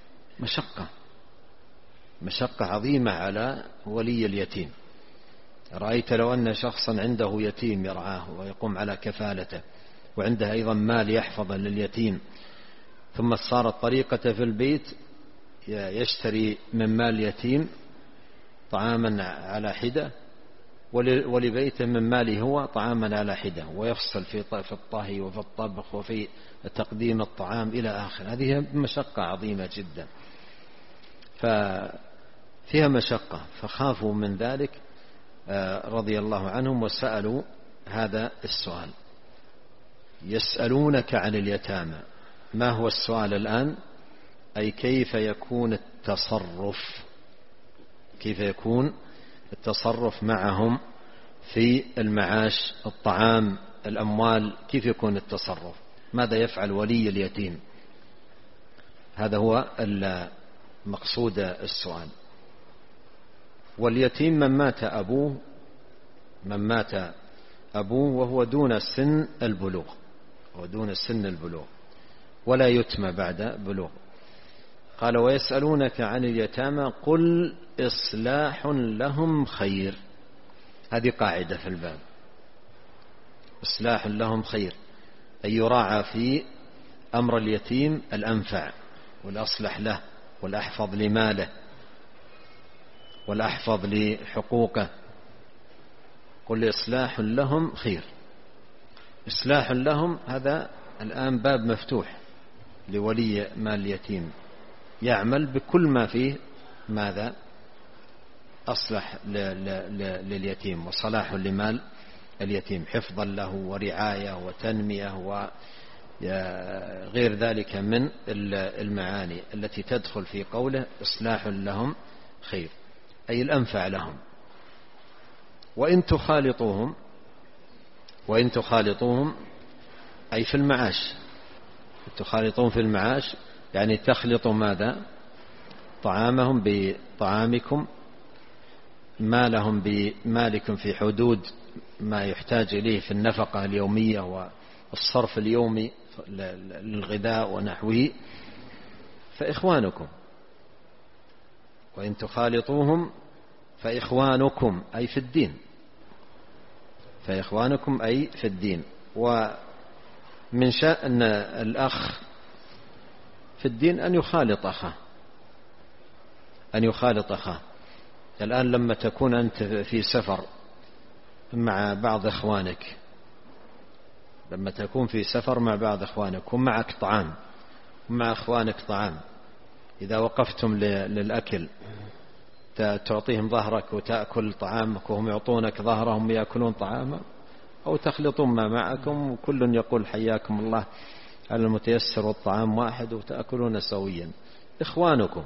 مشقة عظيمة على ولي اليتيم. رأيت لو أن شخصا عنده يتيم يرعاه ويقوم على كفالته وعنده أيضا مال يحفظه لليتيم، ثم صارت طريقته في البيت يشتري من مال اليتيم طعاما على حدة ولبيته من ماله هو طعاما على حدة، ويفصل في الطهي وفي الطبخ وفي تقديم الطعام إلى آخر. هذه مشقة عظيمة جدا، ففيها مشقة، فخافوا من ذلك رضي الله عنهم وسألوا هذا السؤال. يسألونك عن اليتامى، ما هو السؤال الآن؟ أي كيف يكون التصرف معهم في المعاش، الطعام، الأموال، كيف يكون التصرف؟ ماذا يفعل ولي اليتيم؟ هذا هو مقصود السؤال. واليتيم من مات أبوه وهو دون سن البلوغ ولا يتم بعد بلوغ. قال: ويسألونك عن اليتامى قل إصلاح لهم خير. هذه قاعدة في الباب، إصلاح لهم خير، أي يراعى في أمر اليتيم الأنفع والأصلح له والأحفظ لماله والأحفظ لحقوقه. قل إصلاح لهم خير. إصلاح لهم هذا الآن باب مفتوح لولي مال اليتيم، يعمل بكل ما فيه ماذا؟ أصلح لليتيم وصلاح لمال اليتيم، حفظا له ورعاية وتنمية وغير ذلك من المعاني التي تدخل في قوله إصلاح لهم خير، أي الأنفع لهم. وإن تخالطوهم أي في المعاش، تخالطون في المعاش يعني تخلط ماذا؟ طعامهم بطعامكم، مالهم بمالكم في حدود ما يحتاج إليه في النفقة اليومية والصرف اليومي للغذاء ونحوه، فإخوانكم. وإن تخالطوهم فإخوانكم أي في الدين، فإخوانكم أي في الدين. ومن شأن الأخ في الدين أن يخالط أخاه، أن يخالط أخاه. الآن لما تكون أنت في سفر مع بعض إخوانك، لما تكون في سفر مع بعض إخوانك ومعك طعام ومع إخوانك طعام، إذا وقفتم للأكل تعطيهم ظهرك وتأكل طعامك وهم يعطونك ظهرهم يأكلون طعامك، أو تخلطون ما معكم وكل يقول حياكم الله على المتيسر والطعام واحد وتأكلون سويا. إخوانكم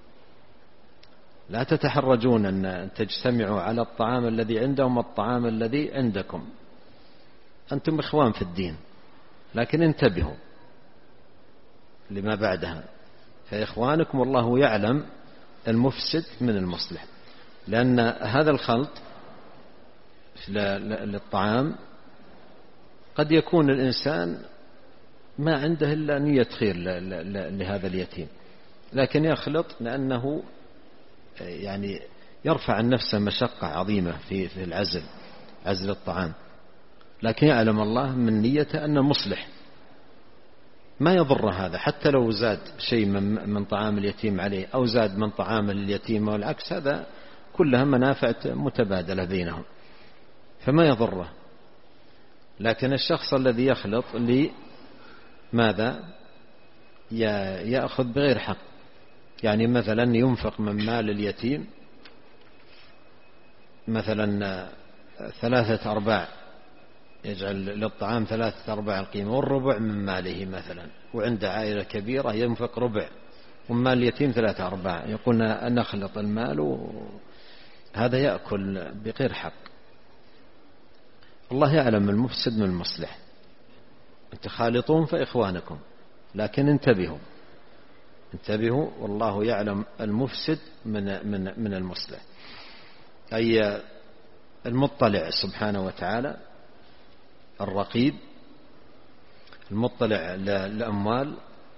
لا تتحرجون أن تجتمعوا على الطعام الذي عندهم والطعام الذي عندكم، أنتم إخوان في الدين، لكن انتبهوا لما بعدها، فإخوانكم والله يعلم المفسد من المصلح. لأن هذا الخلط للطعام قد يكون الإنسان ما عنده إلا نية خير لهذا اليتيم، لكن يخلط لأنه يعني يرفع عن نفسه مشقة عظيمة في عزل الطعام، لكن يعلم الله من نيته أنه مصلح، ما يضر هذا حتى لو زاد شيء من طعام اليتيم عليه أو زاد من طعام اليتيم والعكس، هذا كلها منافع متبادلة بينهم فما يضره. لكن الشخص الذي يخلط لماذا يأخذ بغير حق، يعني مثلا ينفق من مال اليتيم مثلا 3/4، يجعل للطعام 3/4 القيمة والربع من ماله مثلا، وعند عائلة كبيرة ينفق ربع ومال اليتيم 3/4، يقول نخلط المال، هذا يأكل بغير حق. الله يعلم المفسد من المصلح. تخالطون فإخوانكم، لكن انتبهوا والله يعلم المفسد من المصلح. أي المطلع سبحانه وتعالى، الرقيب المطلع للأموال،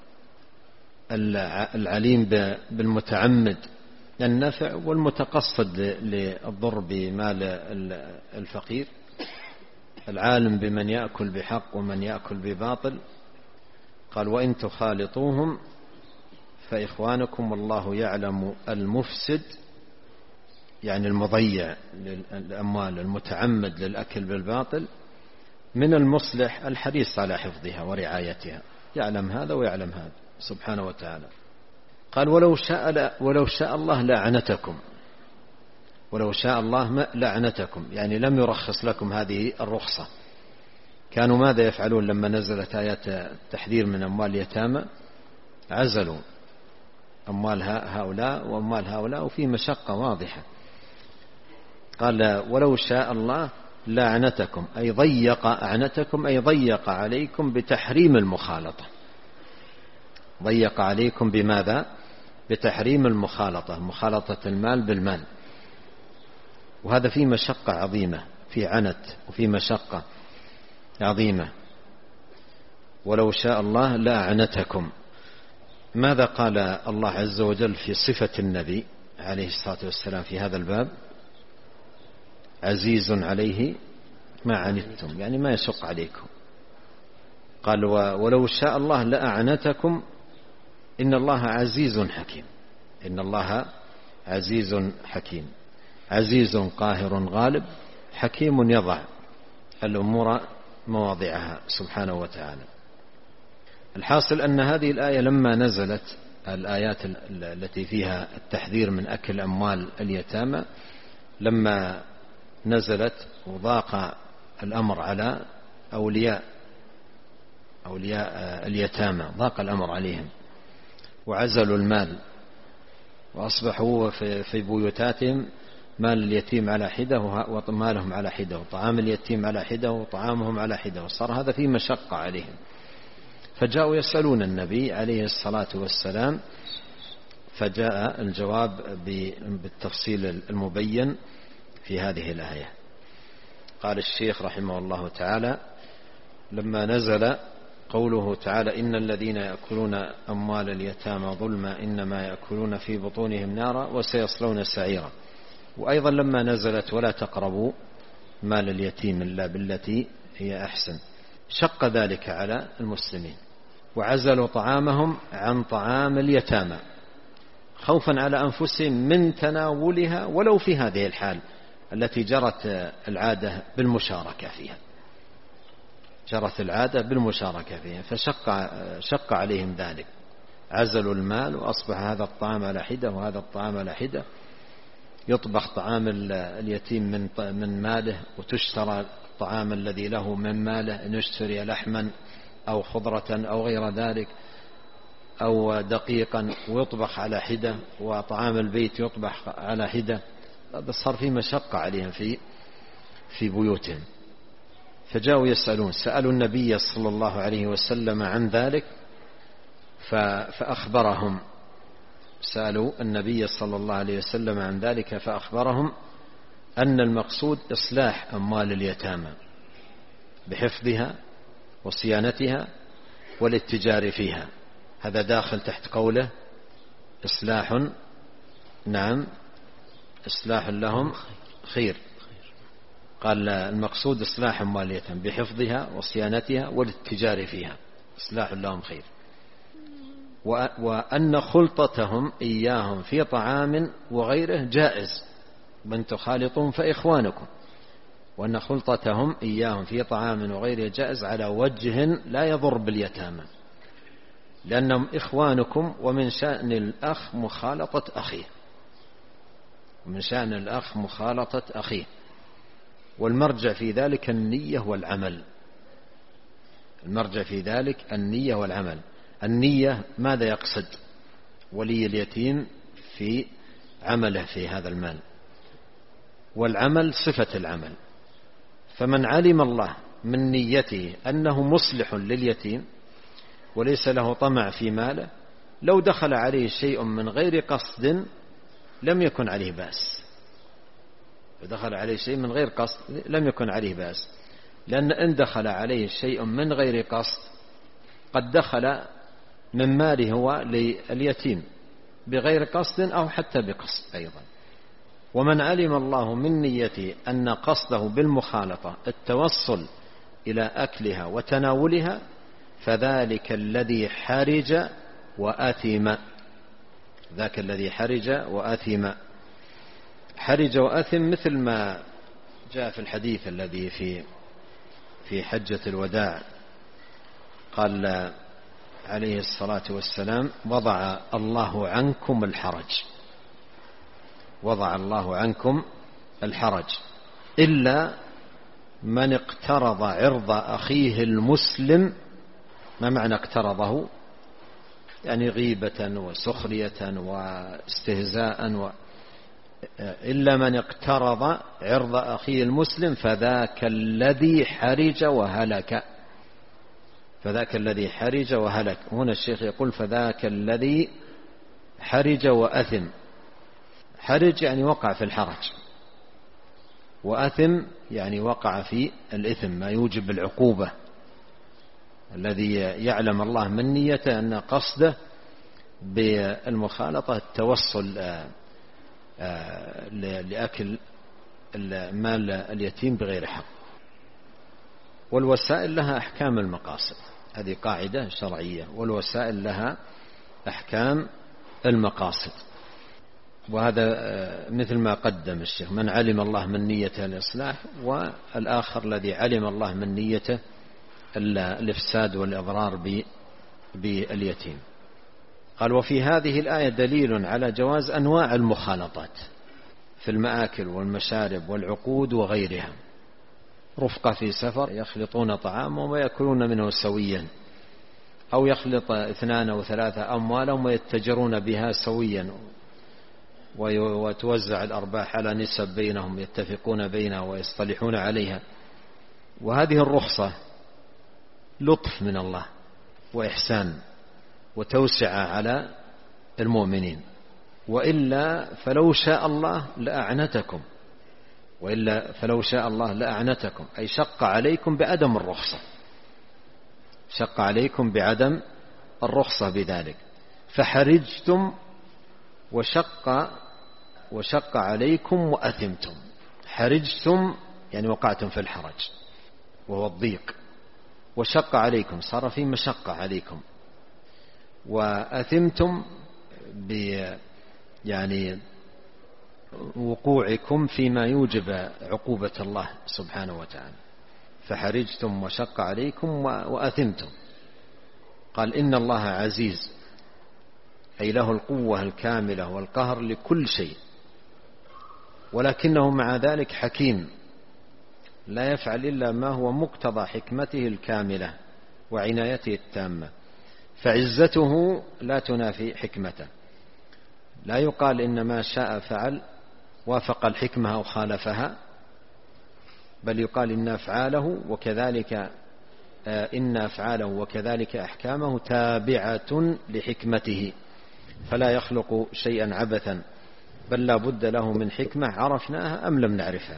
العليم بالمتعمد النفع والمتقصد للضر بمال الفقير، العالم بمن يأكل بحق ومن يأكل بباطل. قال وإن تخالطوهم فإخوانكم والله يعلم المفسد، يعني المضيع للأموال المتعمد للأكل بالباطل، من المصلح الحريص على حفظها ورعايتها، يعلم هذا ويعلم هذا سبحانه وتعالى. قال ولو شاء الله لأعنتكم، ولو شاء الله لأعنتكم، يعني لم يرخص لكم هذه الرخصة. كانوا ماذا يفعلون لما نزلت آيات التحذير من أموال اليتامى؟ عزلوا أموال هؤلاء وأموال هؤلاء، وفي مشقة واضحة. قال ولو شاء الله لأعنتكم، أي ضيق أعنتكم، أي ضيق عليكم بتحريم المخالطة. ضيق عليكم بماذا؟ بتحريم المخالطة، مخالطة المال بالمال، وهذا فيه مشقة عظيمة، في عنت وفي مشقة عظيمة. ولو شاء الله لأعنتكم. ماذا قال الله عز وجل في صفة النبي عليه الصلاة والسلام في هذا الباب؟ عزيز عليه ما عنتم، يعني ما يشق عليكم. قال ولو شاء الله لأعنتكم إن الله عزيز حكيم. إن الله عزيز حكيم، عزيز قاهر غالب، حكيم يضع الأمور مواضعها سبحانه وتعالى. الحاصل أن هذه الآية لما نزلت، الآيات التي فيها التحذير من أكل أموال اليتامى، لما نزلت وضاق الأمر على أولياء اليتامى، ضاق الأمر عليهم وعزلوا المال وأصبحوا في بيوتاتهم مال اليتيم على حدة ومالهم على حدة، وطعام اليتيم على حدة وطعامهم على حدة، وصار هذا فيه مشقة عليهم. فجاءوا يسألون النبي عليه الصلاة والسلام، فجاء الجواب بالتفصيل المبين في هذه الآية. قال الشيخ رحمه الله تعالى لما نزل قوله تعالى إن الذين يأكلون أموال اليتامى ظلما إنما يأكلون في بطونهم نارا وسيصلون سعيرا. وأيضا لما نزلت ولا تقربوا مال اليتيم إلا بالتي هي أحسن شق ذلك على المسلمين وعزلوا طعامهم عن طعام اليتامى خوفا على أنفسهم من تناولها ولو في هذه الحال التي جرت العادة بالمشاركة فيها، فشق عليهم ذلك، عزلوا المال وأصبح هذا الطعام على حدة وهذا الطعام على حدة، يطبخ طعام اليتيم من ماله وتشترى الطعام الذي له من ماله، أن يشتري لحما أو خضرة أو غير ذلك أو دقيقا ويطبخ على حدة، وطعام البيت يطبخ على حدة. هذا صار فيه مشقة عليهم في بيوتهم. فجاءوا يسألون، سألوا النبي صلى الله عليه وسلم عن ذلك فأخبرهم، سألوا النبي صلى الله عليه وسلم عن ذلك فأخبرهم أن المقصود إصلاح أموال اليتامى بحفظها وصيانتها والاتجار فيها. هذا داخل تحت قوله إصلاح، نعم إصلاح لهم خير. قال المقصود إصلاح أموال اليتامى بحفظها وصيانتها والاتجار فيها، إصلاح لهم خير. وأن خلطتهم إياهم في طعام وغيره جائز، من تخالطون فإخوانكم، وأن خلطتهم إياهم في طعام وغيره جائز على وجه لا يضر باليتامى، لأنهم إخوانكم، ومن شأن الأخ مخالطة أخيه، ومن شأن الأخ مخالطة أخيه. والمرجع في ذلك النية والعمل، المرجع في ذلك النية والعمل. النية ماذا يقصد ولي اليتيم في عمله في هذا المال، والعمل صفة العمل. فمن علم الله من نيته أنه مصلح لليتيم وليس له طمع في ماله، لو دخل عليه شيء من غير قصد لم يكن عليه بأس، ودخل عليه شيء من غير قصد لم يكن عليه بأس، لأن إن دخل عليه شيء من غير قصد قد دخل من ماله هو لليتيم بغير قصد أو حتى بقصد أيضا. ومن علم الله من نيته أن قصده بالمخالطة التوصل إلى أكلها وتناولها فذلك الذي حرج وآثم، ذاك الذي حرج وآثم. حرج وآثم مثل ما جاء في الحديث الذي في حجة الوداع، قال عليه الصلاة والسلام وضع الله عنكم الحرج، وضع الله عنكم الحرج إلا من اقترض عرض أخيه المسلم. ما معنى اقترضه؟ يعني غيبة وسخرية واستهزاء إلا من اقترض عرض أخيه المسلم فذاك الذي حرج وهلك، فذاك الذي حرج وهلك. هنا الشيخ يقول فذاك الذي حرج وأثم. حرج يعني وقع في الحرج، وأثم يعني وقع في الإثم، ما يوجب العقوبة، الذي يعلم الله من نيته أن قصده بالمخالطة التوصل لأكل مال اليتيم بغير حق. والوسائل لها أحكام المقاصد، هذه قاعدة شرعية، والوسائل لها أحكام المقاصد. وهذا مثل ما قدم الشيخ، من علم الله من نيته الإصلاح، والآخر الذي علم الله من نيته الإفساد والإضرار باليتيم. قال وفي هذه الآية دليل على جواز أنواع المخالطات في المآكل والمشارب والعقود وغيرها. رفقة في سفر يخلطون طعامهم ويأكلون منه سويا، أو يخلط 2 أو 3 أموالهم ويتجرون بها سويا، وتوزع الأرباح على نسب بينهم، يتفقون بينها ويصطلحون عليها. وهذه الرخصة لطف من الله وإحسان وتوسع على المؤمنين، وإلا فلو شاء الله لأعنتكم، وإلا فلو شاء الله لأعنتكم، أي شق عليكم بعدم الرخصة. شق عليكم بعدم الرخصة بذلك. فحرجتم وشق عليكم وأثمتم. حرجتم يعني وقعتم في الحرج وهو الضيق، وشق عليكم صار في مشقة عليكم، وأثمتم يعني وقوعكم فيما يوجب عقوبة الله سبحانه وتعالى. فحرجتم وشق عليكم وأثمتم. قال إن الله عزيز، أي له القوة الكاملة والقهر لكل شيء، ولكنه مع ذلك حكيم، لا يفعل إلا ما هو مقتضى حكمته الكاملة وعنايته التامة. فعزته لا تنافي حكمته، لا يقال إن ما شاء فعل وافق الحكمة أو خالفها، بل يقال إن أفعاله وكذلك أحكامه تابعة لحكمته، فلا يخلق شيئا عبثا، بل لا بد له من حكمة عرفناها أم لم نعرفها.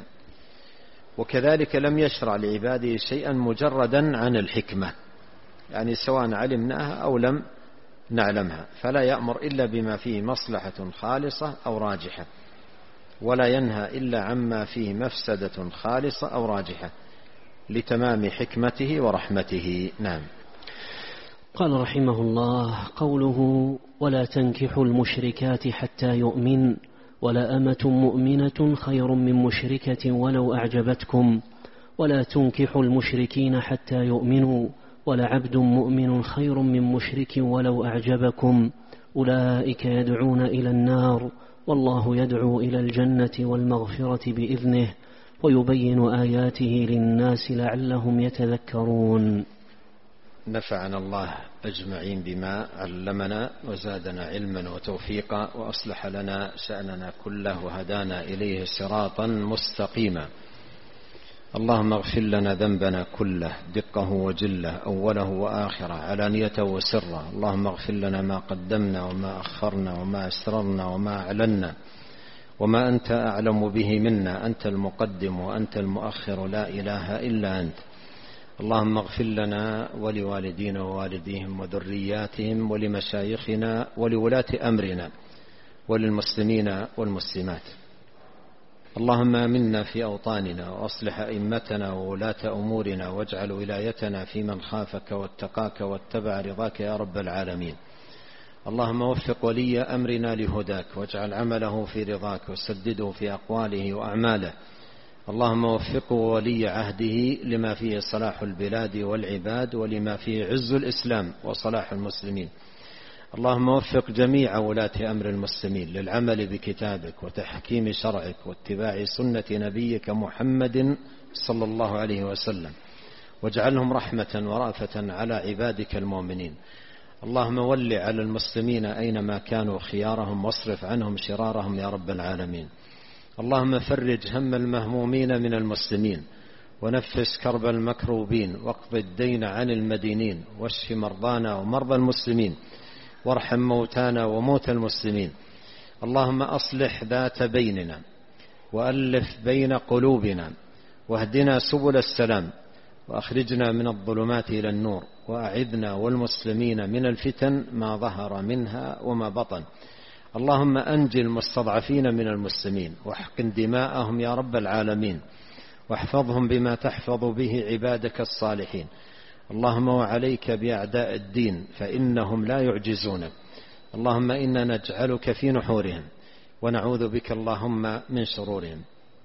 وكذلك لم يشرع لعباده شيئا مجردا عن الحكمة، يعني سواء علمناها أو لم نعلمها، فلا يأمر إلا بما فيه مصلحة خالصة أو راجحة، ولا ينهى إلا عما فيه مفسدة خالصة أو راجحة، لتمام حكمته ورحمته. نعم. قال رحمه الله: قوله ولا تنكحوا المشركات حتى يؤمن، ولا أمة مؤمنة خير من مشركة ولو أعجبتكم، ولا تنكحوا المشركين حتى يؤمنوا، ولعبد مؤمن خير من مشرك ولو أعجبكم، أولئك يدعون إلى النار والله يدعو إلى الجنة والمغفرة بإذنه، ويبين آياته للناس لعلهم يتذكرون. نفعنا الله أجمعين بما علمنا وزادنا علما وتوفيقا، وأصلح لنا شأننا كله وهدانا إليه صراطا مستقيما. اللهم اغفر لنا ذنبنا كله دقه وجله، أوله وآخره، علانيته وسره. اللهم اغفر لنا ما قدمنا وما أخرنا وما أسررنا وما أعلنا وما أنت أعلم به منا، أنت المقدم وأنت المؤخر، لا إله إلا أنت. اللهم اغفر لنا ولوالدينا ووالديهم وذرياتهم ولمشايخنا ولولاة أمرنا وللمسلمين والمسلمات. اللهم آمنا في أوطاننا وأصلح أئمتنا وولاة أمورنا، واجعل ولايتنا في من خافك واتقاك واتبع رضاك يا رب العالمين. اللهم وفق ولي أمرنا لهداك، واجعل عمله في رضاك، وسدده في أقواله وأعماله. اللهم وفقه ولي عهده لما فيه صلاح البلاد والعباد، ولما فيه عز الإسلام وصلاح المسلمين. اللهم وفق جميع ولاة أمر المسلمين للعمل بكتابك وتحكيم شرعك واتباع سنة نبيك محمد صلى الله عليه وسلم، واجعلهم رحمة ورأفة على عبادك المؤمنين. اللهم ول على المسلمين أينما كانوا خيارهم، واصرف عنهم شرارهم يا رب العالمين. اللهم فرج هم المهمومين من المسلمين، ونفس كرب المكروبين، واقض الدين عن المدينين، واشف مرضانا ومرضى المسلمين، وارحم موتانا وموتى المسلمين. اللهم أصلح ذات بيننا، وألف بين قلوبنا، واهدنا سبل السلام، وأخرجنا من الظلمات إلى النور، وأعذنا والمسلمين من الفتن ما ظهر منها وما بطن. اللهم أنجي المستضعفين من المسلمين، واحقن دماءهم يا رب العالمين، واحفظهم بما تحفظ به عبادك الصالحين. اللهم وعليك بأعداء الدين فإنهم لا يعجزونك. اللهم إنا نجعلك في نحورهم، ونعوذ بك اللهم من شرورهم.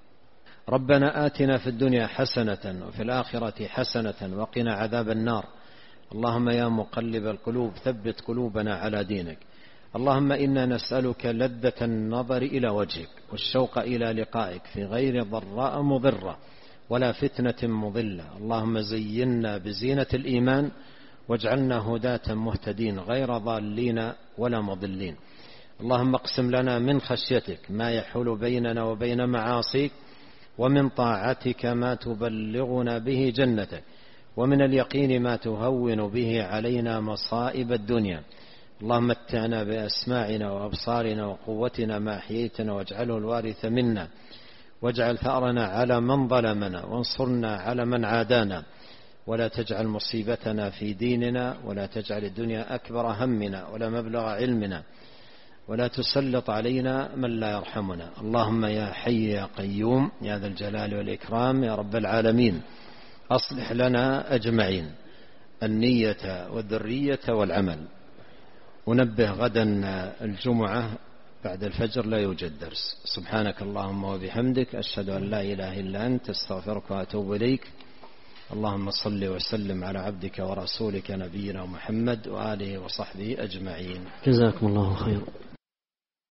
ربنا آتنا في الدنيا حسنة وفي الآخرة حسنة وقنا عذاب النار. اللهم يا مقلب القلوب ثبت قلوبنا على دينك. اللهم إنا نسألك لذة النظر إلى وجهك، والشوق إلى لقائك في غير ضراء مضرة ولا فتنة مضلة. اللهم زينا بزينة الإيمان، واجعلنا هداة مهتدين غير ضالين ولا مضلين. اللهم اقسم لنا من خشيتك ما يحول بيننا وبين معاصيك، ومن طاعتك ما تبلغنا به جنتك، ومن اليقين ما تهون به علينا مصائب الدنيا. اللهم متعنا بأسماعنا وأبصارنا وقوتنا ما أحييتنا، واجعله الوارث منا، واجعل ثأرنا على من ظلمنا، وانصرنا على من عادانا، ولا تجعل مصيبتنا في ديننا، ولا تجعل الدنيا أكبر همنا ولا مبلغ علمنا، ولا تسلط علينا من لا يرحمنا. اللهم يا حي يا قيوم يا ذا الجلال والإكرام يا رب العالمين، أصلح لنا أجمعين النية والذرية والعمل. ونبه غدا الجمعة بعد الفجر لا يوجد درس. سبحانك اللهم وبحمدك، أشهد أن لا إله إلا أنت، استغفرك وأتوب إليك. اللهم صل وسلم على عبدك ورسولك نبينا محمد وآله وصحبه أجمعين. جزاكم الله خيرا.